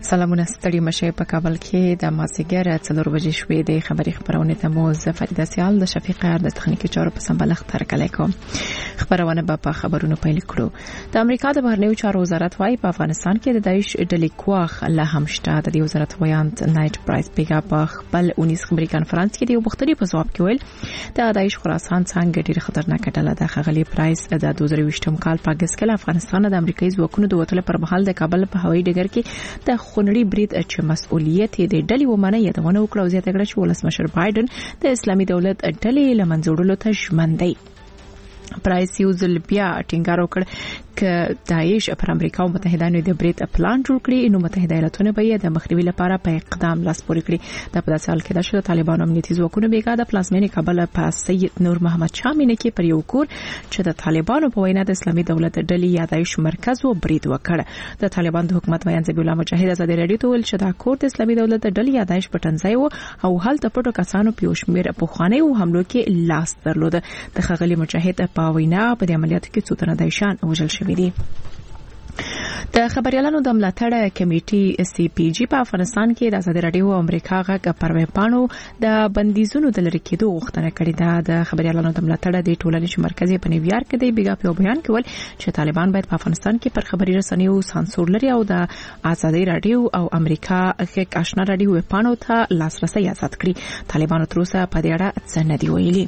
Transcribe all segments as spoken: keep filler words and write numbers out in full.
سلامونه ستړي مشه په کابل کې د مازیګر څلور بجې شوې د خبري خبرونه ته مو زفریده سیال د شفیق د تخنیکی چارو په سمبلغ ترکلای کوم خبرونه به په خبرونو پیل کړو د امریکا د بهرنیو چارو وزارت وايي په افغانستان کې د داعش ډلې کوخ له همشته د وزارت ویاند نایټ پرایس پیګا په خپل اونیس خبري کانفرنس کې د مختلفو په ځواب کې ویل د داعش خراسان څنګه ډېر خطرناک ډله ده خغلی پرایس د دوه زره ویشتم کال په اگست کې افغانستان د امریکایي ځواکونو د وټل پر مهال د کابل په هوایي ډګر کې د خونړي برید چې مسؤلیت د ډلې ومنه یادونه وکړه او زیاته کړه چې ولسمشر بایدن د اسلامي دولت ډلې لمنځوړلو ته ژمن دی. پرایس یو ځل بیا ټینګار وکړ ک داعش پر امریکا او متحدانو د برید پلان جوړ کړي نو متحده ایالاتونه به د مخنیوي لپاره په اقدام لاس پورې کړي د په داسې حال کې د طالبانو امنیتي ځواکونو بیګا د پلازمینې کابل په سید نور محمد شامینه کې پر یو کور چې د طالبانو په وینا د اسلامي دولت ډلې یا داعش مرکز و برید وکړ د طالبان د حکومت ویان ذبیح الله مجاهد ازادي رادیو ته ویل چې د کور د اسلامي دولت ډلې یا داعش پټنځای وو او هلته پټو کسانو په شمیر په خواني او حملو کې لاس درلود د خغلی مجاهد په وینا په عملیاتو کې څو تنه دایشان وژل شوي دي. د خبريالانو د ملاتړ کمیټې سی پی جی په افغانستان کې د ازادي رادیو او امریکا غږ پروي پانو د بندیزونو د لری کېدو غوښتنه کړې ده. د خبريالانو د ملاتړ د ټولنیز مرکزي په نیویارک کې د بیګا په بیان کې ول چې طالبان باید په افغانستان کې پر خبري رسنیو سانسور لري او د ازادي رادیو او امریکا غږ آشنا رادیو پانو ته لاسرسي آزاد کړي. طالبانو تر اوسه په دې اړه څه نه دی ویلي.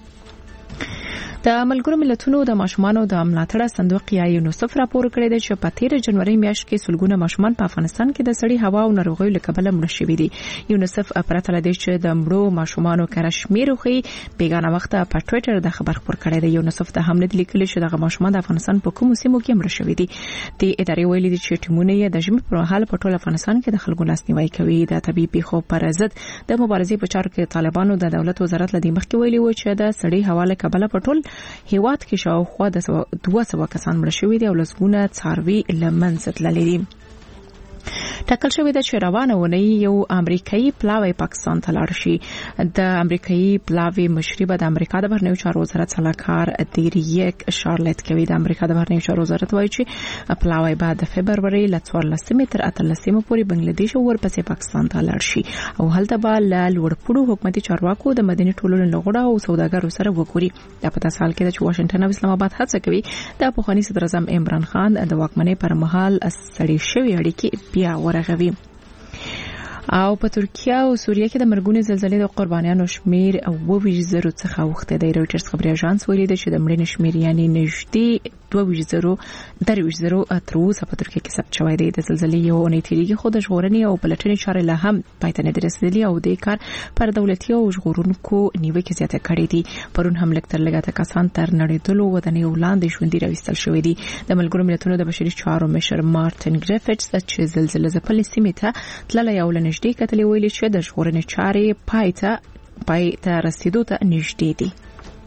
د ملګرو ملتونو د ماشومانو د ملاتړ صندوق یا یونیسف راپور کړی دی چې په تیر جنوري میاشت کې سلګونه ماشومان په افغانستان کې د سړي هوا او ناروغیو له کبله مړ شوي دي. یونیسف پرته له دې چې د مړو ماشومانو کره شمیر خو بیګانه وخت په ټوئیټر د خبر خبر کړی دی. یونیسف د حمله لیکلي چې د ماشومان د افغانستان په کومو سیمو کې مړ شوي دي. د ادارې ویلي دي چې ټیمونه یې د ژمي پر مهال په ټول افغانستان کې د خلکو لاسنیوي کوي. د طبي پیښو پر ضد د مبارزې په چارو کې طالبانو د دولت وزارت لدی مخکې ویلي و چې د سړي هوا له کبله په ټول هیواد کې شاوخوا د دوه سوه کسان مړ شوي دي او لسګونه څاروي له منځه تللي دي. ټاکل شوی د روانه ونی یو امریکایي پلاوی پاکستان ته لاړ شي. د امریکایي پلاوی مشري به د امریکا د بهرنیو چارو وزارت صلاحکار دیریک شارلټ کوي. د امریکا د بهرنیو چارو وزارت وایي چې پلاوی بعد د فبرवरी ل څوارلسمې تر اتلسمې پورې بنگلاديش او ورپسې پاکستان ته لاړ شي او هلته به ل لوړپوړو حکومتي چارواکو د مدني ټولنې لغړه او سوداګرو سره وګوري. د پتا سال کې د واشنگټن او اسلام آباد هڅه کوي د پخوانی صدر اعظم عمران خان د واکمنۍ پر مهال سړې شوې اړیکې بیا ورغوي. او په ترکیه او سوریه کې د مرګونې زلزلې د قربانیانو شمیر او ویش زرو څخه وخته دی. رويټرز خبري اژانس ویلي دی چې د مړینې شمیر یعنی نږدې دوه ویش زرو درې ویش زرو تر اوسه په ترکیه کې ثبت شوی دی. د زلزلې یو اونۍ تیریږي خو د ژغورنې او پلټنې چارې له هم پای ته نه رسیدلې او د کار پر دولتي او ژغورونکو نیوکې زیاته کړې دي. پرون هم لکتر لګاته کسان تر نړیدلو ودانۍ وړاندې ژوندۍ راوستل شوې دي. د ملګرو ملتونو د بشري چارو مشر مارټن ګریفټس چې زلزلې ځپلې سیمې ته تللی او لنږدې کتلې ویلي چې د ژغورنې چارې پای ته پای ته رسیدو ته نږدې دي.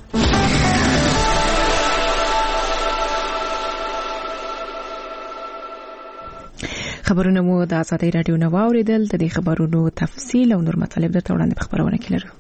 خبرونه مو د ازادي رادیو نو اوریدل. د دې خبرونو تفصیل او نور مطالب درته وړاندې په خبرونه کې لرو.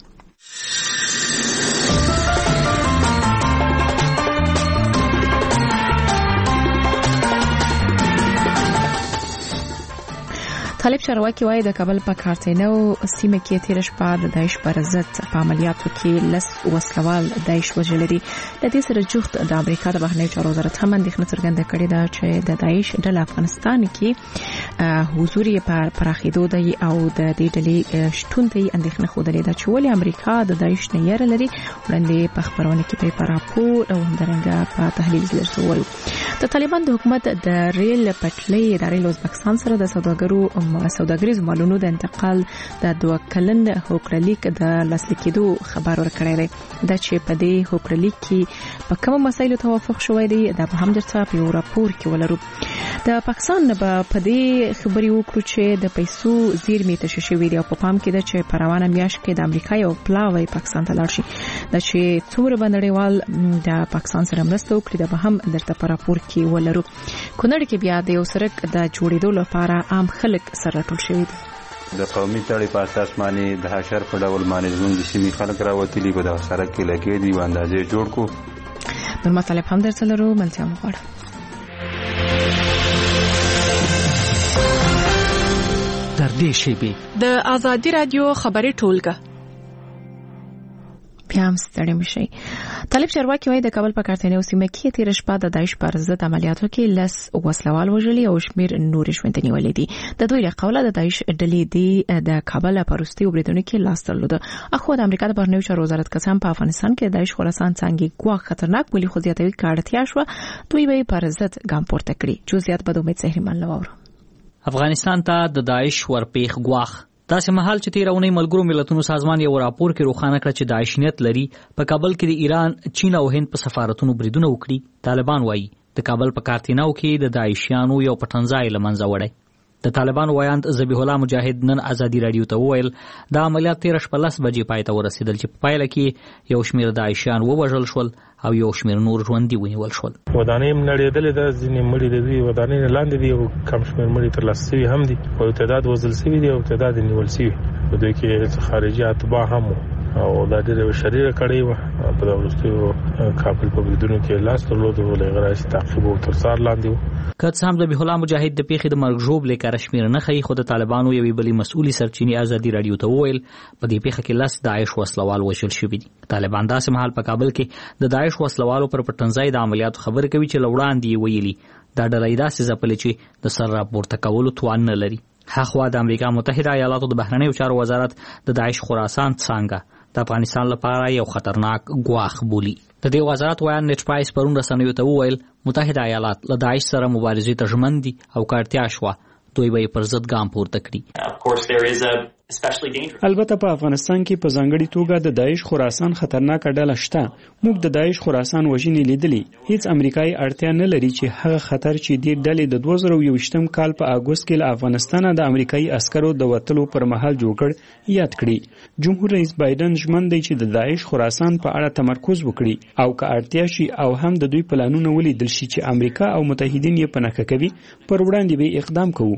طالب چارواکي وايي د کابل په کارتینو سیمه کې تیر شپه د داعش پر ضد په عملیاتو کې لس وسلوال داعش وژل دي. د دې سره جوخت د امریکا د بهرنیو چارو وزارت هم اندېښنه څرګنده کړې ده چې د داعش ډله افغانستان کې حضور یې پر پراخېدو دی او د دې ډلې شتون ته اندېښنه خوده ده چې ولې امریکا د داعش نه یې لري. وړاندې په خبرونه کې په راپور او همدارنګه په تحلیل کې وایي د طالبان د حکومت د ریل پټلۍ ادارې له ازبکستان سره د سوداګرو سوداګریز مالونو د انتقال د دوه کلن هوکړلیک د لاسلیک کېدو خبر ورکړی دی. دا چې په دې هوکړلیک کې په کوم مسایلو توافق شوی دی دا په هم درته په یو راپور کې ولرو. د پاکستان په په دې خبري وکړو چې د پیسو زیرمې تشې شوې دي او په پام کې ده چې په روانه میاشت کې د امریکا یو پلاوی پاکستان ته لاړ شي. دا چې څومره بندړیوال د پاکستان سره مرسته وکړي دا به هم درته په راپور کې ولرو. کونړ کې بیا د یو سړک د جوړېدو لپاره عام خلک سره ټول شوي دي. د قومي تړي په اساس باندې د حشر په ډول باندې زموږ د سیمې خلک راوتلي په دغه سړک کې لګېدي دی اندازې جوړ کو. نور مطالب هم درته لرو ملتیا مغواړم. نږدې شیبې. د آزادي رادیو خبري ټولګه پیام ستړي مشي. طالب چرواکي وایي د کابل په کارتنیو سیمه کې تیر شپه د داعش پر ضد عملیاتو کې لس وسلوال وژلي او شمیر نور ژوندني ولدي. د دوی له قوله د داعش ډلې دی د کابل په وروستي وبریدونکو کې لاس درلود. اخو د امریکا د بهرنیو چارو وزارت کسان په افغانستان کې د داعش خراسان څنګه ګواښ خطرناک بولی خو زیاتوي کارتیا شو. دوی به پر ضد ګام پورته کړي. جزئیات به د امید سهریمان لور. افغانستان ته د داعش ورپیخ ګواښ. داسې مهال چې تیرونی ملګرو ملتونو سازمان یو راپور کې روښانه کړ چې داعش نیت لري په کابل کې د ایران، چین او هند په سفارتونو بریدونه وکړي. طالبان وایي د کابل په کارتیناو کې د داعشیانو یو پټنځای لمنځه وړي. د طالبان وایاند ذبیح الله مجاهد نن آزادي رادیو ته وویل دا عملیات تیر شپه لس بجې پای ته ورسېدل چې په پایله کې یو شمیر داعشیان ووژل شول او یو شمیر نور ژوندي ونیول شول. ودانۍ هم نړېدلې ده، ځینې مړي دي، ودانۍ لاندې دي او کم شمیر مړي ترلاسه شوي هم دي او تعداد وژل شوي دي او تعداد نیول شوي. په دوی کې خارجي اتباع هم او دا ډېره شریره کړې وه. په دا وروستیو کابل په بریدونو کې لاس درلود او له هغه راځي تعقیب او ترسار لاندې و. که څه هم ذبیح الله مجاهد د پیښې د مرګ ژوبلې کار شمیر نه ښیي، خو د طالبانو یوې بلې مسؤلې سرچینې آزادي رادیو ته وویل په دې پیښه کې لس داعش وسلوال وژل شوي دي. طالبان داسې مهال په کابل کې د داعش وسلوالو پر پټنځای د عملیاتو خبرې کوي چې له وړاندې یې ویلي دا ډله یې داسې ځپلې چې د سر راپورته کولو توان نه لري. هاخوا د امریکا متحده ایالاتو د بهرنیو چارو وزارت د داعش خراسان څنګه د افغانستان لپاره یو خطرناک ګواښ بولي. د دې وزارت وایي نېټ پرایس پرون رسنیو ته وویل متحده ایالات له داعش سره مبارزې ته ژمن دي او کارتیا شوه دوی به پر ضد ګام پورته کړي. البته په افغانستان کې په ځانګړي توګه د داعش خراسان خطرناک ډله شته. موږ د داعش خراسان وژنې لیدلې. هیڅ امریکایي اړتیا نه لري چې هغه خطر چې د ډلې د دوه زره یو ویشتم کال په اګوست کې له افغانستانه د امریکایي عسکرو د وټلو پر مهال جوړ کړ یاد کړي. جمهور رئیس بایدن ژمن دی چې د داعش خراسان په اړه تمرکز وکړي او که اړتیا شي او هم د دوی پلانونه ولیدل شي چې امریکا او متحدین یې په نښه کوي پر وړاندې به اقدام کوو.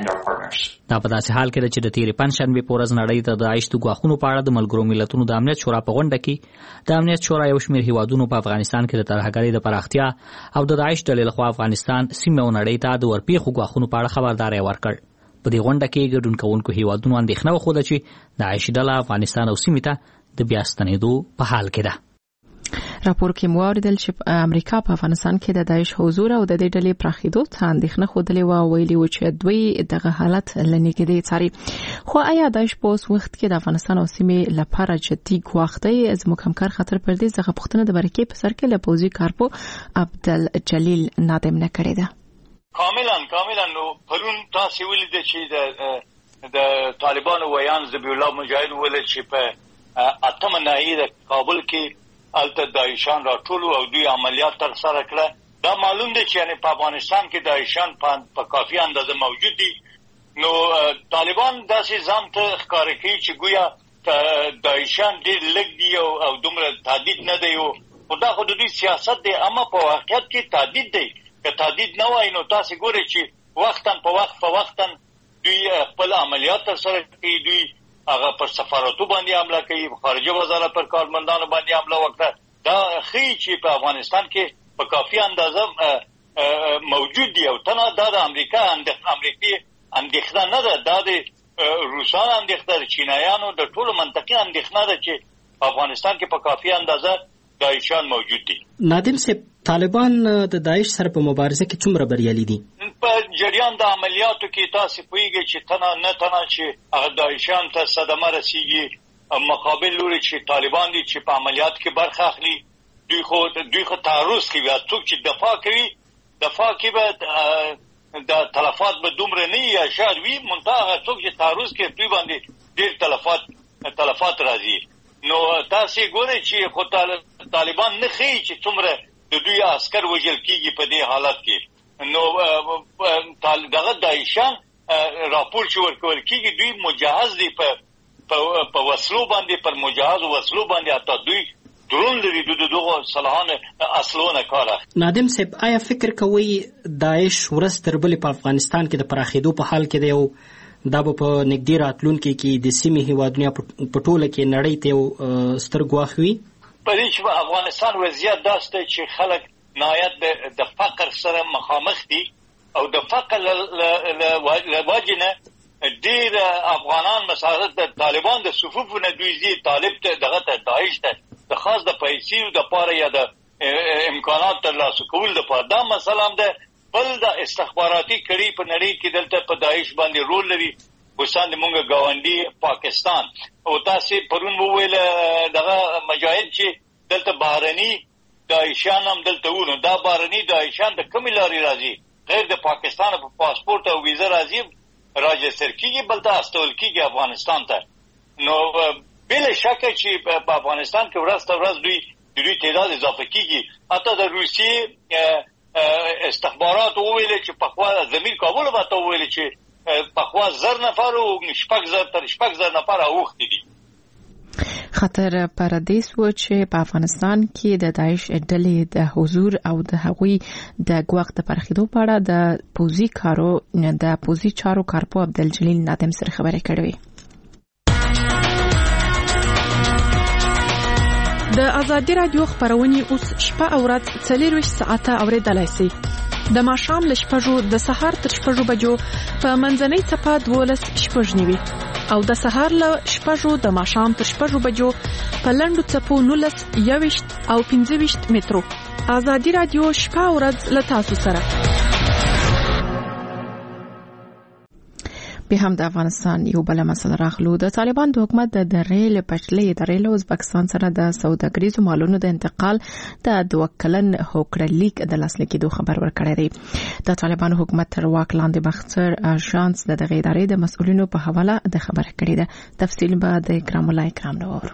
دا په داسې حال کې چې د تیرې پنځشنبې په ورځ نړۍ ته د داعش د ګواښونو په اړه د ملګرو ملتونو د امنیت شورا په غونډه کې د امنیت شورا یو شمېر هیوادونو په افغانستان کې د ترهګرۍ د پراختیا او د داعش ډلې لخوا افغانستان سیمه او نړۍ ته د ورپیښو ګواښونو په اړه خبرداری ورکړ. په دې غونډه کې ګډون کوونکو هیوادونو اندېښنه وښوده چې داعش ډله افغانستان او سیمې ته د بیا ستنېدو په حال کې ده. راپور کې موریدل چې امریکا په افغانستان کې د داعش حضور او د دې ډلې پراخېدو ته اندېښنه خوده و ویلي و چې دوی دغه حالت لنیګدي څاري. خو آیا داعش په اوس وخت کې د افغانستان او سیمې لپاره جدي ګواښ دی؟ از مکمکر خطر پر دې ځکه پښتنه د برکې په سر کې له پوزي کارپو عبدالجلیل نادم نه کړی ده. کاملا کاملا نو پرون تاسو ولید چې د د طالبانو ویان ذبیح الله مجاهد ول چې په اتم نهایی د کابل کې الته داعشان را ټول او دوی عملیات تر سره کړه. دا معلوم دی چې یعنی په افغانستان کې داعشان په کافي اندازه موجود دي. نو طالبان داسې ځان ته ښکاره کوي چې ګویا داعشان ډېر لږ دي او دومره تهدید نه دی او دا خو د دوی سیاست دی، اما په واقعیت کې تهدید دی. که تهدید نه وای نو تاسې ګورئ چې وختاً په وخت په وختاً دوی خپل عملیات تر سره کوي. دوی هغه پر سفارتو باندې حمله کوي، خارجه وزارت پر کارمندانو باندې حمله وکړه. دا ښیي چې په افغانستان کې په کافي اندازه موجود دي او تنها دا د امریکا امریکي اندېښنه نه ده، دا د روسانو اندېښنه ده، چینایانو د ټولو منطقي اندېښنه ده چې په افغانستان کې په کافي اندازه داعشان موجود دي. نادم صاحب، طالبان د داعش سره په مبارزه کې څومره بریالي دي؟ په جریان د عملیاتو کې تاسو پوهیږئ چې تنه نه تنه چې هغه داعشان ته صدمه رسیږي، مقابل لوري چې طالبان دي چې په عملیات کې برخه اخلي. دوی خو دوی خو تعرض کوي، څوک چې دفاع کوي دفاع کوي به د تلفات به دومره نه یا شاید وي، منتها هغه څوک چې تعرض کوي دوی باندې ډېر تلفات تلفات راځي. نو تاسو ګورئ چې خو طالبان نه ښیي چې څومره د دوی عسکر وژل کېږي په دې حالت کې. نو دغه داعشان راپور چې ورکول کېږي دوی مجهز دي په په وسلو باندې، پر مجهز وسلو باندې، حتی دوی درون لري د دغه صلاحانه اصلونه کار اخلي. نادم صاحب، آیا فکر کوئ داعش ورځ تر بلې په افغانستان کې د پراخېدو په حال کې دی او دا به په نږدې راتلونکي کې د سیمې هیوادونو په ټوله کې نړۍ ته یو ستر ګواښ وي؟ په دې چې په افغانستان وضعیت داسې دی چې خلک نهایت د فقر سره مخامخ دي او د فقر له وجې نه ډیر افغانان مثلا د طالبان د صفوف نه دوی زی طالب ته دغه ته داعش ته د خاص د پیسې د پاره یا د امکانات ترلاسه کول د پاره دا مثلا د بل د استخباراتي کړي په نړۍ کې دلته په داعش باندې رول لري وساند مونږ گاونډي پاکستان او تاسو پرون وویل دغه مجاهد چې دلته بهرني داعشان هم دلته ونه دا بهرني داعشان د کوم لاري راځي غیر د پاکستان په پاسپورت او ویزا راځي راجستر کیږي بل ته استول کیږي افغانستان ته نو بل شک چې په افغانستان کې ورځ تر ورځ دوی دوی تعداد اضافه کیږي حتی د روسي استخبارات وویل چې په خوا زمير کابل وته وویل چې په خوا زر نفر او شپږ زر تر شپږ زر نفر اوختي دي خطر پر دې سو چې په افغانستان کې د داعش ډلې د حضور او د هغوی د ګواښ د پرخېدو په اړه د پوزي کارو د پوزي چارو کارپو عبدالجلیل نادم سره خبرې کړې. د ازادي رادیو خبرونه اوس شپه او ورځ څلور ساعته اوریدلای شئ. د ماښام له شپږو د سهار تر شپږو بجو په منځنۍ څپه دولس شپږ نیوي او د سهار له شپږو د ماښام تر شپږو بجو په لنډو څپو نولس یوویشت او پنځه ویشت مترو. ازادي رادیو شپه او ورځ له تاسو سره. به هم د افغانستان یو بل مسله راغلو. د طالبان د حکومت د ریل پټلۍ د ریل ازبکستان سره د سوداګریزو مالونو د انتقال د دوه کلن هوکړه لیک د لاسلیک کېدو خبر ورکړی دی. د طالبان حکومت تر واک لاندې بختر اژانس د دغه ادارې د مسؤلینو په حواله د خبره کړې ده. تفصیل به د اکرام الله اکرام نور.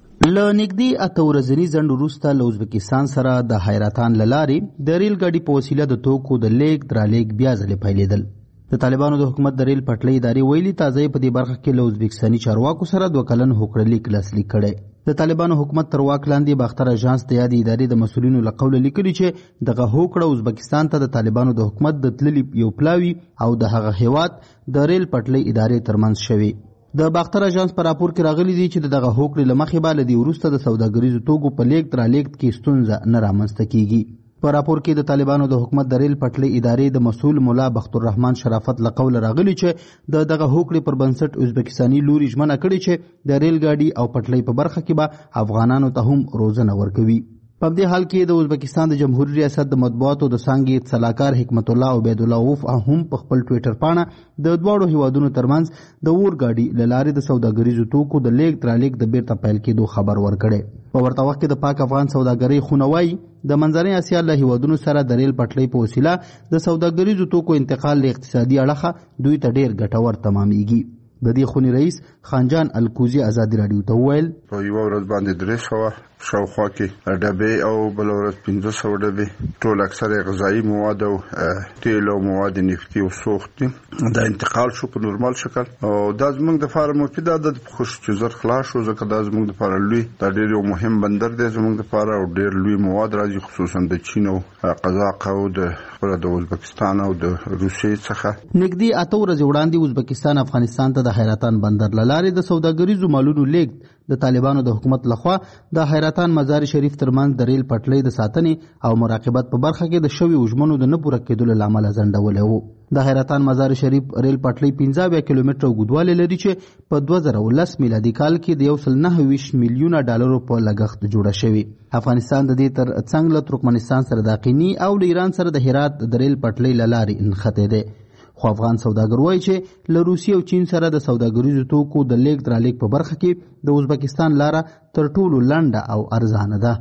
له نږدې اته ورځني ځنډ وروسته له ازبکستان سره د حیرتان لارې د ریل ګاډي په وسیله د توکو د لیک درلیک بیا ځلې پیلېدل. د طالبانو د حکومت د ریل پټلۍ ادارې ویلي تازه په دې برخه کې له ازبکستاني چارواکو سره دوه کلن هوکړه لیک لاسلیک کړی. د طالبانو حکومت تر واک لاندې باختر اژانس د یادې ادارې د مسؤلینو له قوله لیکلي چې دغه هوکړه ازبکستان ته د طالبانو د حکومت د تللي یو پلاوي او د هغه هیواد د ریل پټلۍ ادارې ترمنځ شوی. د باختر اژانس په راپور کې راغلي دي چې دغه هوکړې له مخې به له دې وروسته د سوداګریزو توکو په لیک درلیږد کې ستونزه نه رامنځته کیږي. په راپور کې د طالبانو د حکومت د ریل پټلۍ ادارې د مسؤل مولا بختالرحمن شرافت له قوله راغلي چې د دغه هوکړې پر بنسټ ازبکستاني لوري ژمنه کړې چې د ریل ګاډي او پټلۍ په برخه کې به افغانانو ته هم روزنه ورکوي. په دې حال کې د ازبکستان د جمهوریت ریاست د مطبوعاتو د څانګې سلاکار حکمت الله عبید الله وف هم په خپل ټویټر پاڼه د دواړو هیوادونو ترمنځ د اور ګاډي له لارې د سوداګریزو توکو د لیږد رالېږد د بیرته پیل کېدو خبر ورکړی. په ورته وخت کې د پاک افغان سوداګرۍ خونه وایي د منځنۍ اسیا له هیوادونو سره د ریل پټلۍ په وسیله د سوداګریزو توکو انتقال له اقتصادي اړخه دوی ته ډیر ګټور تمامېږي. د دې خونې رئیس خانجان الکوزي ازادي رادیو ته وویل په یو ورځ باندې درې سوه شاوخوا کې ډبې او بل ورځ پنځه سوه ډبې ټول اکثره غذایي مواد او تیل او مواد نفتي او سوخت دا انتقال شو په نورمال شکل او دا زموږ د فارم مفید عادت خوش چې زر خلاص شو ځکه دا زموږ د فارم لوی دا ډېر یو مهم بندر دی زموږ د فارم او ډېر لوی مواد راځي خصوصا د چین او قزاق او د د ازبکستان او د روسیې څخه. نږدې اته ورځې وړاندې ازبکستان افغانستان ته د حیرتان بندر له لارې د سوداګریزو مالونو لیږد د طالبانو د حکومت لخوا د حیرتان مزار شریف ترمنځ د ریل پټلۍ د ساتنې او مراقبت په برخه کې د شوي وژمنو د نه پوره کېدو له امله ځنډولی و. د حیرتان مزار شریف ریل پټلۍ پنځه اویا کیلومتره اوږدوالی لري چې په دوه زره ولس میلادي کال کې د یو سل نهه ویشت میلیونه ډالرو په لګښت جوړه شوې. افغانستان د دې تر څنګ له ترکمنستان سره د قیني او د ایران سره د هرات د ریل پټلۍ له لارې نښتی دی. خو افغان سوداګر وایي چې له روسیې او چین سره د سوداګریزو توکو د لیږد رالېږد په برخه کې د ازبکستان لاره تر ټولو لنډه او ارزانه ده.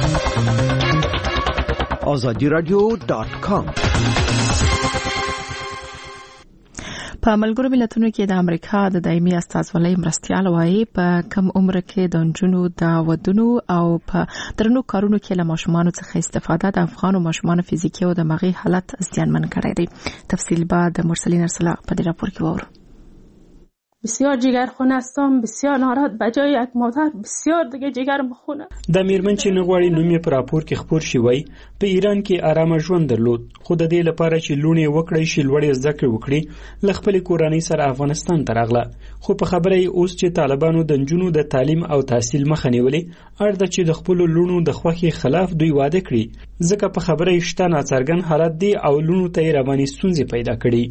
آزادی رادیو ډاټ کام. په ملګرو ملتونو کې د امریکا د دایمي استازولۍ مرستیال وایي په کم عمر کې د نجونو د ودونو او په درنو کارونو کې له ماشومانو څخه استفاده د افغانو ماشومانو فزیکي او دماغي حالت زیانمن کړی دی. تفصیل به د مرسلین ارسلا په دې راپور کې وورو. بسیار جگرخونه هستم، بسیار ناراحت بجای یک مادر، بسیار دیگه جگرم خونه. د میرمن چې نغواړي نوم یې په راپور کې خپور شي وای په ایران کې آرامه ژوند درلود خو د دې لپاره چې لونې وکړي شي لوړې زده کړې وکړي ل خپل کورنۍ سره افغانستان ته راغله. خو په خبره یې اوس چې طالبانو د نجونو د تعلیم او تحصیل مخه نیولې اړ ده چې د خپل لونو د خوښې خلاف دوی واده کړي ځکه په خبره یې شته ناڅرګند حالت دی او لونو ته یې رواني ستونزې پیدا کړي.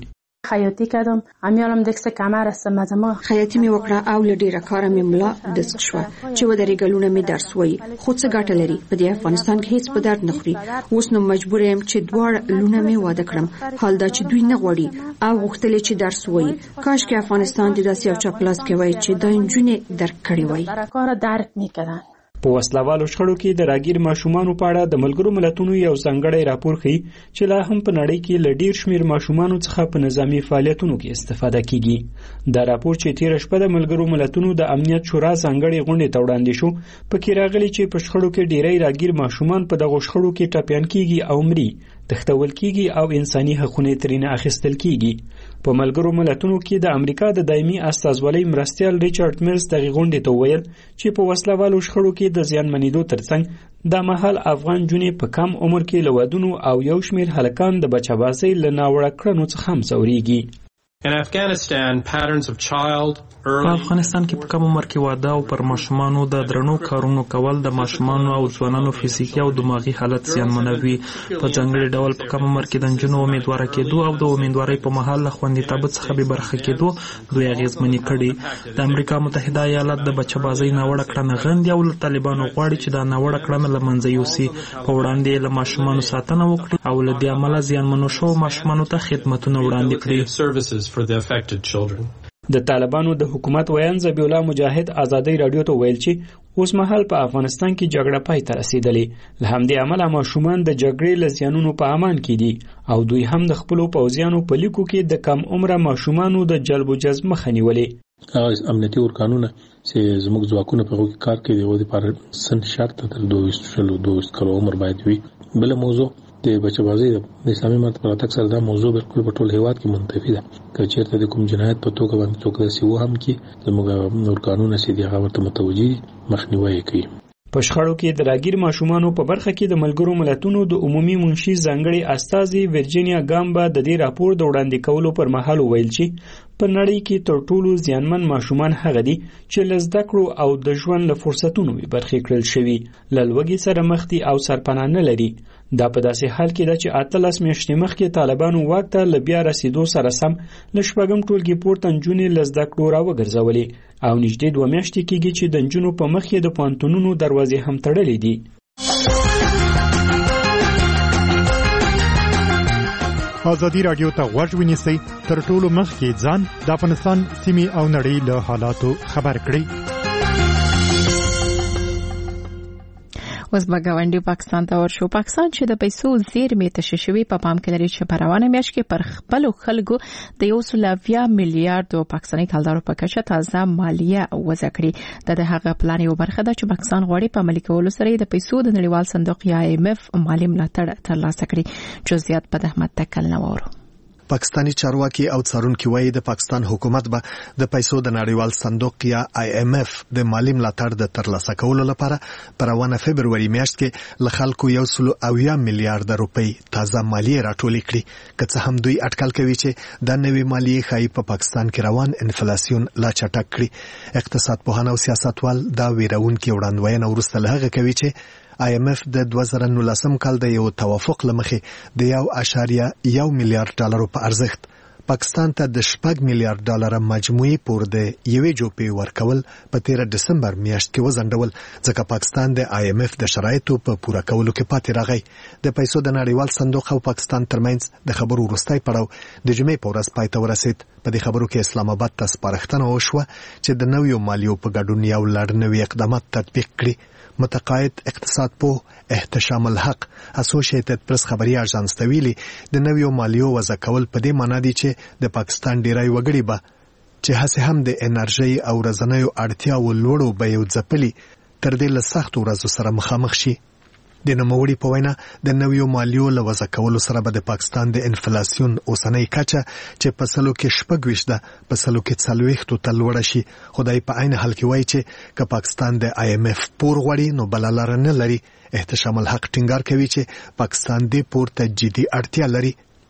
خیاطی کردم، امیالم دکس کمر است مزما خیاطی می وکړه او لډیره کار می ملا دسک شو چې و درې ګلونه می درس وای خو څه ګټه لري په دې افغانستان کې هیڅ په درد نه خوري. اوس نو مجبور یم چې دوه لونه می واده کړم، حال دا چې دوی نه غوړي او غوښتل چې درس وای. کاش کې افغانستان د داسې یو چاپلاس کې وای چې دا انجونې درک کړي وای. کار درک میکردن. په وسلوالو شخړو کې د راګیر ماشومانو په اړه د ملګرو ملتونو یو ځانګړی راپور ښیي چې لا هم په نړۍ کې له ډیر شمیر ماشومانو څخه په نظامی فعالیتونو کې استفاده کیږي. دا راپور چې تیر شپه د ملګرو ملتونو د امنیت شورا ځانګړي غونډې ته وړاندې شو، پکې راغلي چې په شخړو کې ډیری راګیر ماشومان په دغه شخړو کې ټاپیان کیږي او مري، تختول کیږي او انساني حقوقونه ترینه اخیستل کیږي. په ملګرو ملتونو کې د امریکا د دایمي استازولۍ مرستیال ریچارډ میلز دغه غونډې ته ویل چې په وسلوالو شخړو کې د زیانمنېدو ترڅنګ د مهال افغان جونې په کم عمر کې لوادونو او یو شمیر هلکان د بچبازۍ له ناوړه کړنو څخه هم ځوريږي. In Afghanistan, patterns of child په افغانستان کې په کم عمر کې واده او پر ماشومانو د درنو کارونو کول د ماشومانو او ځوانانو فزیکي او دماغي حالت زیانمنوي. په ځانګړي ډول په کم عمر کې د نجونو امیدواره کېدو او د امیدوارۍ په مهال له خوندیتوب څخه به برخه کېدو دوی اغېزمنې کړي. د امریکا متحده ایالات د بچبازۍ ناوړه کړنه غندي او له طالبانو غواړي چې دا ناوړه کړنه له منځه یوسي، په وړاندې له ماشومانو ساتنه وکړي او له دې عمله زیانمنو شوو ماشومانو ته خدمتونه وړاندې کړي. for the affected children. د طالبانو د حکومت ویان ذبیح الله مجاهد ازادي رادیو ته ویل چې اوس مهال په افغانستان کې جګړه پای ته رسیدلې، له همدې امله ماشومان د جګړې له زیانونو په امان کې دي او دوی هم د خپل پوځیانو په لیکو کې د کم عمره ماشومانو د جلب و جذب مخه نیولې. هغه امنیتي ورکانونه چې زموږ ځواکونه په هغه کار کوي دغه لپاره سن شرط تر دوه کلو عمر باید وي. بل موضوع د بچبازۍ د اسلامي امت پر اتک سره دا موضوع بالکل په ټول هیواد کې منتفي ده. که چیرته د کوم جنایت په توګه باندې څوک داسې و هم کې زموږ نور قانون چې دی هغه ورته متوجي مخنیوي کوي. په شخړو کې د راګیر ماشومانو په برخه کې د ملګرو ملتونو د عمومي منشي ځانګړي استازي ورجینیا ګامبا د دې راپور د وړاندې کولو پر مهال ویل چې په نړۍ کې تر ټولو زیانمن ماشومان هغه دي چې له زده کړو او د ژوند له فرصتونو برخې کړل شوي، له لوږې سره مخ دي او سرپناه نه لري. دا په داسې حال کې ده چې اتلس میاشتې مخکې طالبانو واک ته له بیا رسیدو سره سم له شپږم ټولګي پورته نجونې له زده کړو راوګرځولې او نږدې دوه میاشتې کېږي چې د نجونو په مخ یې د پوهنتونونو دروازې هم تړلې دي. ازادي رادیو ته غوږ ونیسئ، تر ټولو مخکې ځان د افغانستان سیمې او نړۍ له حالاتو خبر کړئ. اوس به ګاونډي پاکستان ته ورشو. پاکستان چې د پیسو زیرمې تششوي په پام کې لري چې په روانه میاشت کې پر خپل خلکو د یو سل اویا میلیارډ پاکستاني کلدارو په کچه تازه مالیه وضع کړي. د هغه پلان یو برخه ده چې پاکستان غواړي په عملي کولو سره د پیسو د نړیوال صندوق یا آی ایم اف مالی ملاتړ ترلاسه کړي. جزئیات په احمد تکل نه وورو. پاکستانی چارواکي او څارونکي وایي د پاکستان حکومت به د پیسو د نړیوال صندوق یا آی ایم اف د مالی ملاتړ د ترلاسه کولو لپاره په روانه فبرवरी میاشت کې له خلکو یو سل اویا میلیارډ روپۍ تازه مالیه راټولې کړي. که څه هم دوی اټکل کوي چې د نوې مالیې ښایي په پاکستان کې روان انفلاسیون لا چټک کړي. اقتصاد پوهان او سیاستوال دا ویرونکي وړاندوینه وروسته له هغه کوي چې آی ایم اف د دوه زره نولسم کال د یو توافق لمخې د یو اشاریه یو میلیارډ ډالرو په ارزښت پاکستان ته د شپږ میلیارډ ډالر مجموعي پور د یوې جوپې ورکول په تیر دسمبر میاشت کې وزندول، ځکه پاکستان د آی ایم اف د شرایطو په پوره کولو کې پاتې راغی. د پیسو د نړیوال صندوق او پاکستان ترمنځ د خبرو وروستی پړاو د جمعې په ورځ پای ته ورسید. په دې خبرو کې اسلام آباد ته سپارښتنه وشوه چې د نویو مالیو په ګډون یو لړ نوي اقدامات تطبیق کړي. متقاعد اقتصاد پوه احتشام الحق اسوسییټډ پریس خبري اژانس ته ویلي د نویو مالیو وضع کول په دې معنی دي چې د پاکستان ډیری وګړي به چې هڅه هم د انرژي او رزنیو اړتیاو لوړو بیو ځپلي تر دې له سختو ورځو سره مخامخ شي. د نوموړي په وینا د نویو مالیو له وضع کولو سره به د پاکستان د انفلاسیون اوسنۍ کچه چې په سلو کې شپږ ویشت ده په سلو کې څلوېښتو ته لوړه شي. خدای په عین حال کې وایي چې که پاکستان د آی ایم اف پور غواړي نو بله لاره نه لري. احتشام الحق ټینګار کوي چې پاکستان دې پور ته جدي اړتیا لري.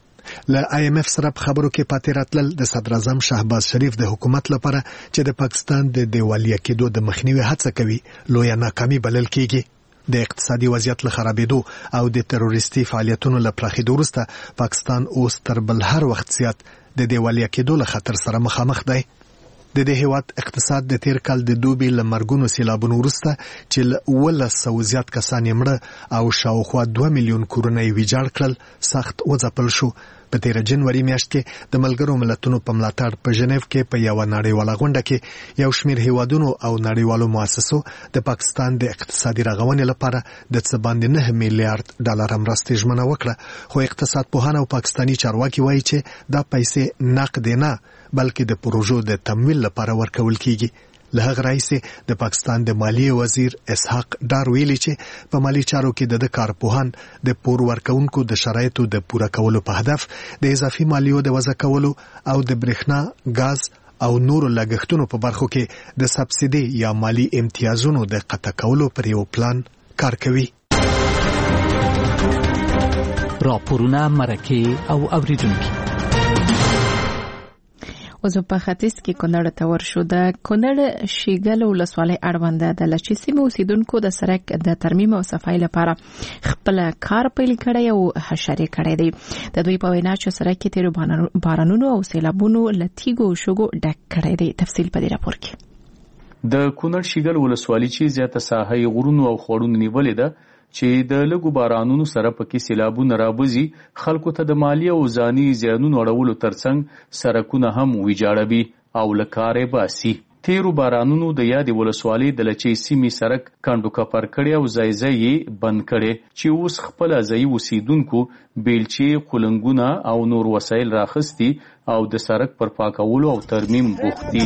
له آی ایم اف سره په خبرو کې پاتې راتلل د صدر اعظم شهباز شریف د حکومت لپاره چې د پاکستان د دیوالیه کېدو د مخنیوي هڅه کوي لویه ناکامي بلل کېږي. د اقتصادي وضعیت له خرابېدو او د تروریستي فعالیتونو له پراخېدو وروسته پاکستان اوس تر بل هر وخت زیات د دیوالیا کېدو له خطر سره مخامخ دی. د دې هیواد اقتصاد د تیر کال د دوبي لمرګونو سیلابونو وروسته چې له ولس سو زیات کسان یې مړه او شاوخوا دوه میلیون کورونه یې ویجاړ کړل سخت وځپل شو. په تیر جنوري میاشت کې د ملګرو ملتونو په ملاتړ په ژنیو کې په یو نړیواله غونډه کې یو شمېر هیوادونو او نړیوالو مؤسسو د پاکستان د اقتصادي رغونې لپاره د څه باندې نه میلیارډ ډالر مرستې ژمنه وکړه، خو اقتصاد پوهان او پاکستاني چارواکي وایي چې دا پیسې نقد نه بلکې د پروژو د تمویل لپاره ورکول کیږي. له هغه راځي د پاکستان د مالیې وزیر اسحاق ډار ویلي چې په مالی چارو کې د کارپوهان د پور ورکونکو د شرایطو د پوره کولو په هدف د اضافي مالیو د وضع کولو او د برېښنا، ګاز او نورو لګښتونو په برخو کې د سبسیدي یا مالی امتیازونو د قطع کولو پر یو پلان کار کوي. راپورونه مرکه او اوریدونکو وزو په ختیځ کې کونړ ته ورشو. د کونړ شیګل ولسوالۍ اړونده د لچې سیمې اوسیدونکو د سړک د ترمیم او صفای لپاره خپل کار پیل کړی او حشرې کړی دی. د دوی په وینا چې سړک کې تیر بارانونو او سیلابونو لتیګو شګو ډک کړی دی. تفصیل په دې راپور کې. د کونړ شیګل ولسوالۍ چې زیاته ساحه غرونو او خوړونو نیولې ده چې د لګو بارانونو سره پکې سیلابونه راوځي، خلکو ته د مالی او ځاني زیانونو اړولو ترڅنګ سرکونه هم ویجاړوي او لکارې باسي. تیرو بارانونو د یادې ولسوالۍ د لچې سیمې سرک کندو کپر کړی او ځای ځای یې بند کړی چې اوس خپل ځای اوسیدونکو بیلچې، قلنګونه او نور وسایل راخستي او د سرک پر پاکولو او ترمیم بوختي.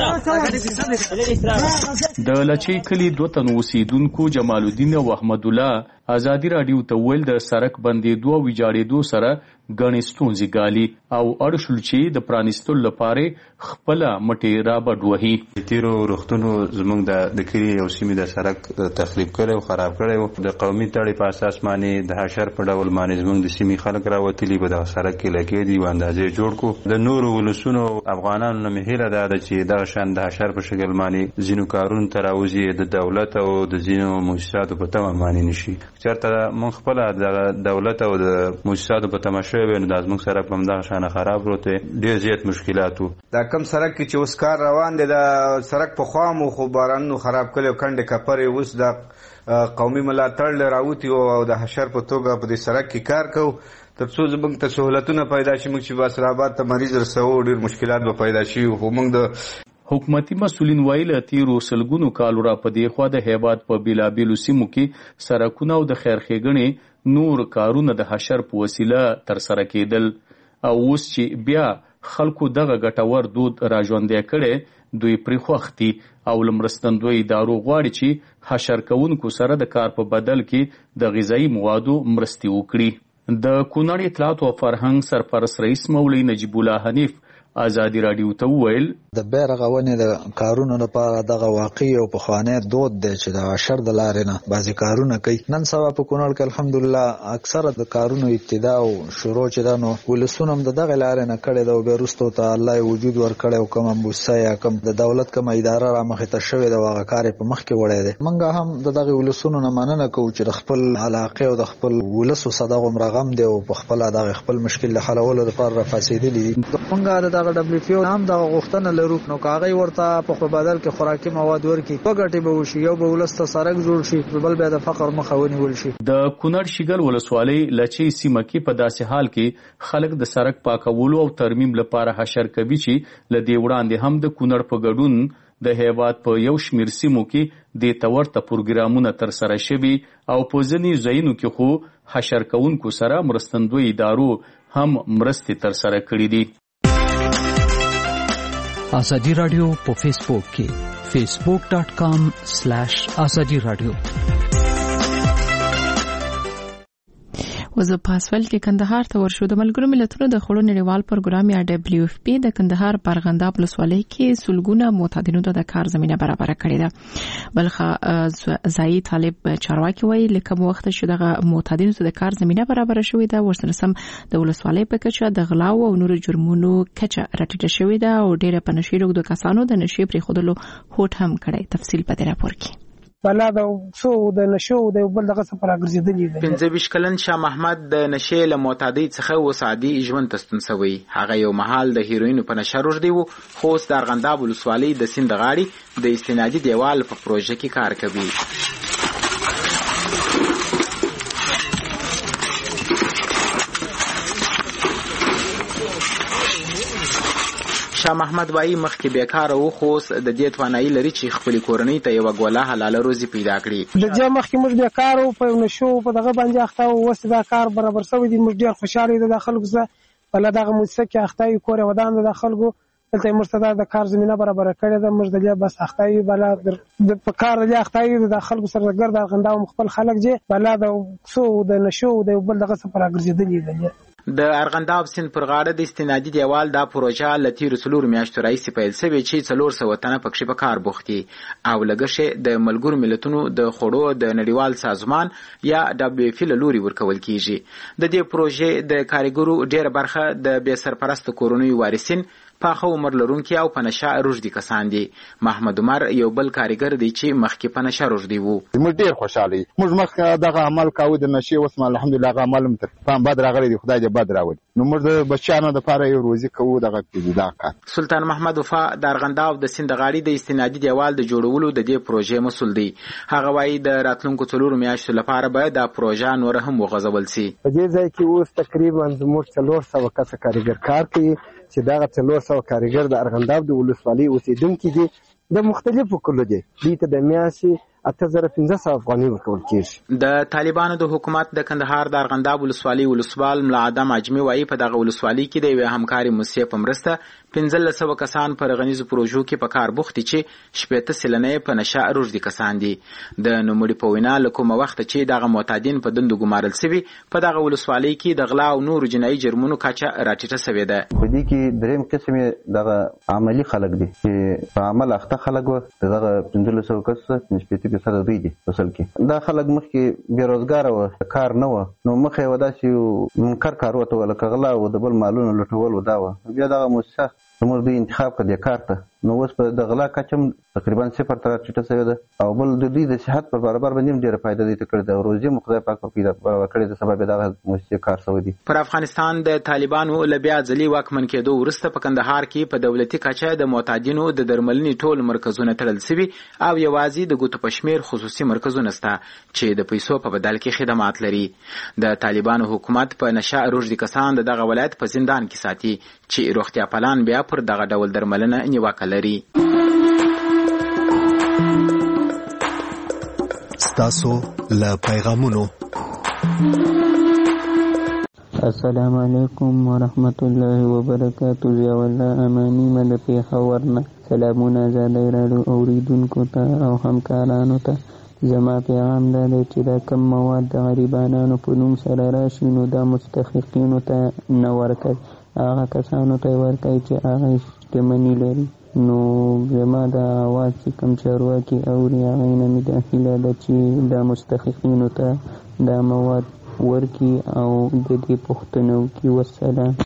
د لچې کلی دوه تن اوسیدونکو جمال الدین او احمد الله ازادي رادیو ته ویل د سرک بندېدو او ویجاړېدو سره ګڼې ستونزې ګالي او اړ شول چې د پرانیستلو لپاره خپله مټې رابډ وهي. تیرو روغتونو زموږ د کلي یو سیمې د سرک تخریب کړی او خراب کړی و. د قومي تړې په اساس باندې د حشر په ډول باندې زموږ د سیمې خلک راوتلي په دغه سرک کې لګېدي دي او اندازې جوړ کړو. د نورو ولسونو افغانانو نه مې هیله ده چې دغه شان د حشر په شکل باندې ځینو کارونو ته راوځي د دولت او د ځینو مؤسساتو په تمه باندې نشي. چېرته موږ خپله د دولت او د مؤسساتو په تمه شوی وی نو دا زموږ سرک په همدغه شانه خراب پروت دی. ډېر زیات مشکلات وو. دا کم سرک کې چې اوس کار روان دی د سرک په خوا مو خو بارانونو خراب کړی او کنډې کپرې اوس د قومي ملاتړ له راوتي او د حشر په توګه په دې سرک کې کار کوو تر څو زموږ ته سهولتونه پیدا شي. موږ چې باسراباد ته مریض رسوو ډېر مشکلات به پیدا شي. خو موږ د حکومتي مسولین ویل تیرو سلګونو کالو را پدې خوا د هیواد په بیلابیلو سیمو کې سرکونه او د خیر ښېګڼې نور کارونه د حشر په وسیله تر سره کېدل او اوس چې بیا خلکو دغه ګټور دود را ژوندی کړی دوی پرې خوښ دي او له مرستندویو ادارو غواړي چې حشر کوونکو سره د کار په بدل کې د غذایي موادو مرستې وکړي. د کونړ اطلاعات او فرهنګ سرپرست رئیس مولوي نجیب الله حنیف ازادي رادیو ته وویل د بیرغونې د کارونو لپاره دغه واقعي او پخوانی دود دی چې د عشر د لارې نه بعضې کارونه کوي. نن سبا په کونړ کې الحمدلله اکثره د کارونو ابتدا او شروع چې ده نو ولسونه هم د دغې لارې نه کړې ده او بیا وروسته ورته الله یې وجود ورکړی او کومه مؤسسه یا کوم د دولت کومه اداره را مخې ته شوې ده او هغه کار یې په مخکې وړی دی. موږ هم د دغې ولسونو نه مننه کوو چې د خپل علاقې او د خپل ولسو څخه دغه هومره غم دی او په خپله دغې خپل مشکل د حلولو لپاره راپاڅېدلي دي. موږ د دغه ډبلیو پی او هم دغه غوښتنه لرو نو که هغوی ورته په بدل کې خوراکي مواد ورکړي دوه ګټې به وشي. یو به ولس ته سرک جوړ شي، بل بیا د فقر مخه ونیول شي. د کونړ شیګل ولسوالۍ لچې سیمه کې په داسې حال کې خلک د سرک پاکولو او ترمیم لپاره حشر کوي چې له دې وړاندې هم د کونړ په ګډون د هیواد په یو شمیر سیمو کې د تورته پروګرامونه تر سره شوي او په ځینې ځایونو کې خو حشر کوونکو سره مرستندوی ادارو هم مرستې تر سره کړې دي. آزادی رادیو په فیسبوک کې فیسبوک ډاٹ کام سلیش آزادی رادیو. وزو پاسول کې کندهار ته ورشو. د ملګرو ملتونو د خړو نړیوال پروګرام یا دبلیو اف پی د کندهار پرغنداب ولسوالۍ کې سلګونه معتادینو ته د کار زمينه برابر کړې ده. بلخ ځای طالب چارواکي وایي لکه وخت چې دغه معتادینو ته د کار زمينه برابر شوې ده ورسره سم د ولسوالۍ په کچه د غلاو او نور جرمونو کچه راټیټه شوې ده او ډېر په نشي روغ د کسانو د نشي پرې خودلو هوټ هم کړي. تفصیل په دې راپور کې. بلا د سو د نشو د بل دغه څه پر راګرځېدلې ده. پنځه ویشت کلن شاه محمد د نشې له معتادۍ څخه وسعدي ژوند ته ستون شوی. هغه یو مهال د هیروینو په نشه روږدی و، خو اوس د ارغنداب ولسوالۍ د سیند غاړې د استنادي دیوال په پروژه کې کار کوي. شاه محمد وایي مخکې بیکاره و، خو اوس د دې توانایي لري چې خپلې کورنۍ ته یوه ګوله حلاله روزي پیدا کړي. د دې مخکې موږ بیکاره وو، په نشو په دغه باندې اخته وو، اوس دا کار برابر شوی دی. موږ ډېر خوشحاله یو د خلکو څخه بله دغه موسسه کې اخته یو، کور یې ودان د خلکو دلته یې موږ ته د کار زمینه برابره کړې ده. موږ د دې بس اخته یو، بله د په کار د اخته یو د خلکو سره ګرد ارغنداب مخبل خلک جې بله د سو د نشو د بل دغه څه پر راګرځېدلې ده. د ارغنداب سیند پر غاړه د استنادي دیوال دا پروژه له تیرو څلورو میاشتو راهیسې پیل شوې چې څلور سوه تنه پکښې په کار بوخت دي او لګښت د ملګرو ملتونو د خوړو د نړیوال سازمان یا دبليو اف له لوري ورکول کیږي. د دې پروژې د کارګرو ډېره برخه د بې سرپرسته کورنیو وارثین، پاخه عمر لرونکي او په نشه روږدي کسان دي. محمد عمر یو بل کارګر دی چې مخکې په نشه روږدي وو. موږ ډېر خوشحاله یو. موږ مخکې دغه عمل کاوه د نشې، اوس الحمدلله هغه عمل هم تر پام بد راغلی دی، خدای دې بد راولي. نو موږ د بچیانو دپاره یو روزي کوو دغه دا کار. سلطان محمد وفا د ارغنداب د سیند غاړې د استنادي دیوال د جوړولو د دې پروژې مسؤل دی. هغه وایي د راتلونکو څلورو میاشتو لپاره باید دا پروژه نور هم وغځول سي. په دې ځای کې اوس تقریبا زموږ څلور سوه کسه کارګر کار کوي چې دغه څلور سوه کارګر د ارغنداب د ولسوالۍ اوسېدونکي دي، د مختلفو کلو دي. دوی ته د میاشتې اته زره پنځه سوه افغانۍ ورکول کېږي. د طالبانو د حکومت د کندهار د ارغنداب ولسوالۍ ولسوال ملا ادم عجمي وایي په دغه ولسوالۍ کې د یوې همکاري موسسې په مرسته پنځلس سوه کسان په رغنیزو پروژو کې په کار بوخت دي چې شپېته سلنه یې په نشه روږدي کسان دي. د نوموړي په وینا له کومه وخته چې دغه معتادین په دندو ګمارل سوي، په دغه ولسوالۍ کې د غلا او نورو جنایي جرمونو کچه راټیټه سوې ده. په دې کې درېیم قسم یې دغه عملي خلک دي چې په عمل اخته خلک وو. دغه پنځلس سوه کس شپېته فیصده دوی دي. اصل کې دا خلک مخکې بېروزګاره وو، کار نه وو، نو مخه یې ودا چې منکر کار وته ولا کغلا او د بل مالونو لټول ودا و. بیا دغه موسسه زموږ دوی انتخاب کړي کار ته، نو اوس په د غلا کچم تقریبا صفر تر ټیټه شوې ده او بل د دوی د صحت پر برابر باندې ډېره فائدہ دي کړې ده. روزي مقدار پاک پیدا کړې ده، سبب دا موسسه کار سوي دي. پر افغانستان د طالبانو له بیا ځلي واکمن کېدو وروسته په کندهار کې په دولتي کچه د معتادینو د درملنې ټول مرکزونه تړل شوي او یوازې د ګوتو پشمیر خصوصي مرکزونه شته چې د پیسو په بدل کې خدمات لري. د طالبانو حکومت په نشه روږدي کسان د دغه ولایت په زندان کې ساتي چې روغتیا پالان بیا پر دغه ډول درملنه نیوکه لري. ستاسو له پیغامونو. السلام علیکم ورحمت الله وبرکاتہ. زه والله امانی مده پیښورنه سلامونه آزادۍ راډیو اوریدونکو ته او همکارانو ته. زما پیغام دا دی چې دا کم مواد د غریبانو په نوم سره راشي نو دا مستحقینو ته نه ورکوي، هغه کسانو ته ورکوي چې هغه شتمني لري. نو زما د اواز چې کوم چارواکي اوري هغې نه مې دا هیله ده چې دا مستحقینو ته دا مواد ورکي او د دې پوښتنه وکړي. والسلام.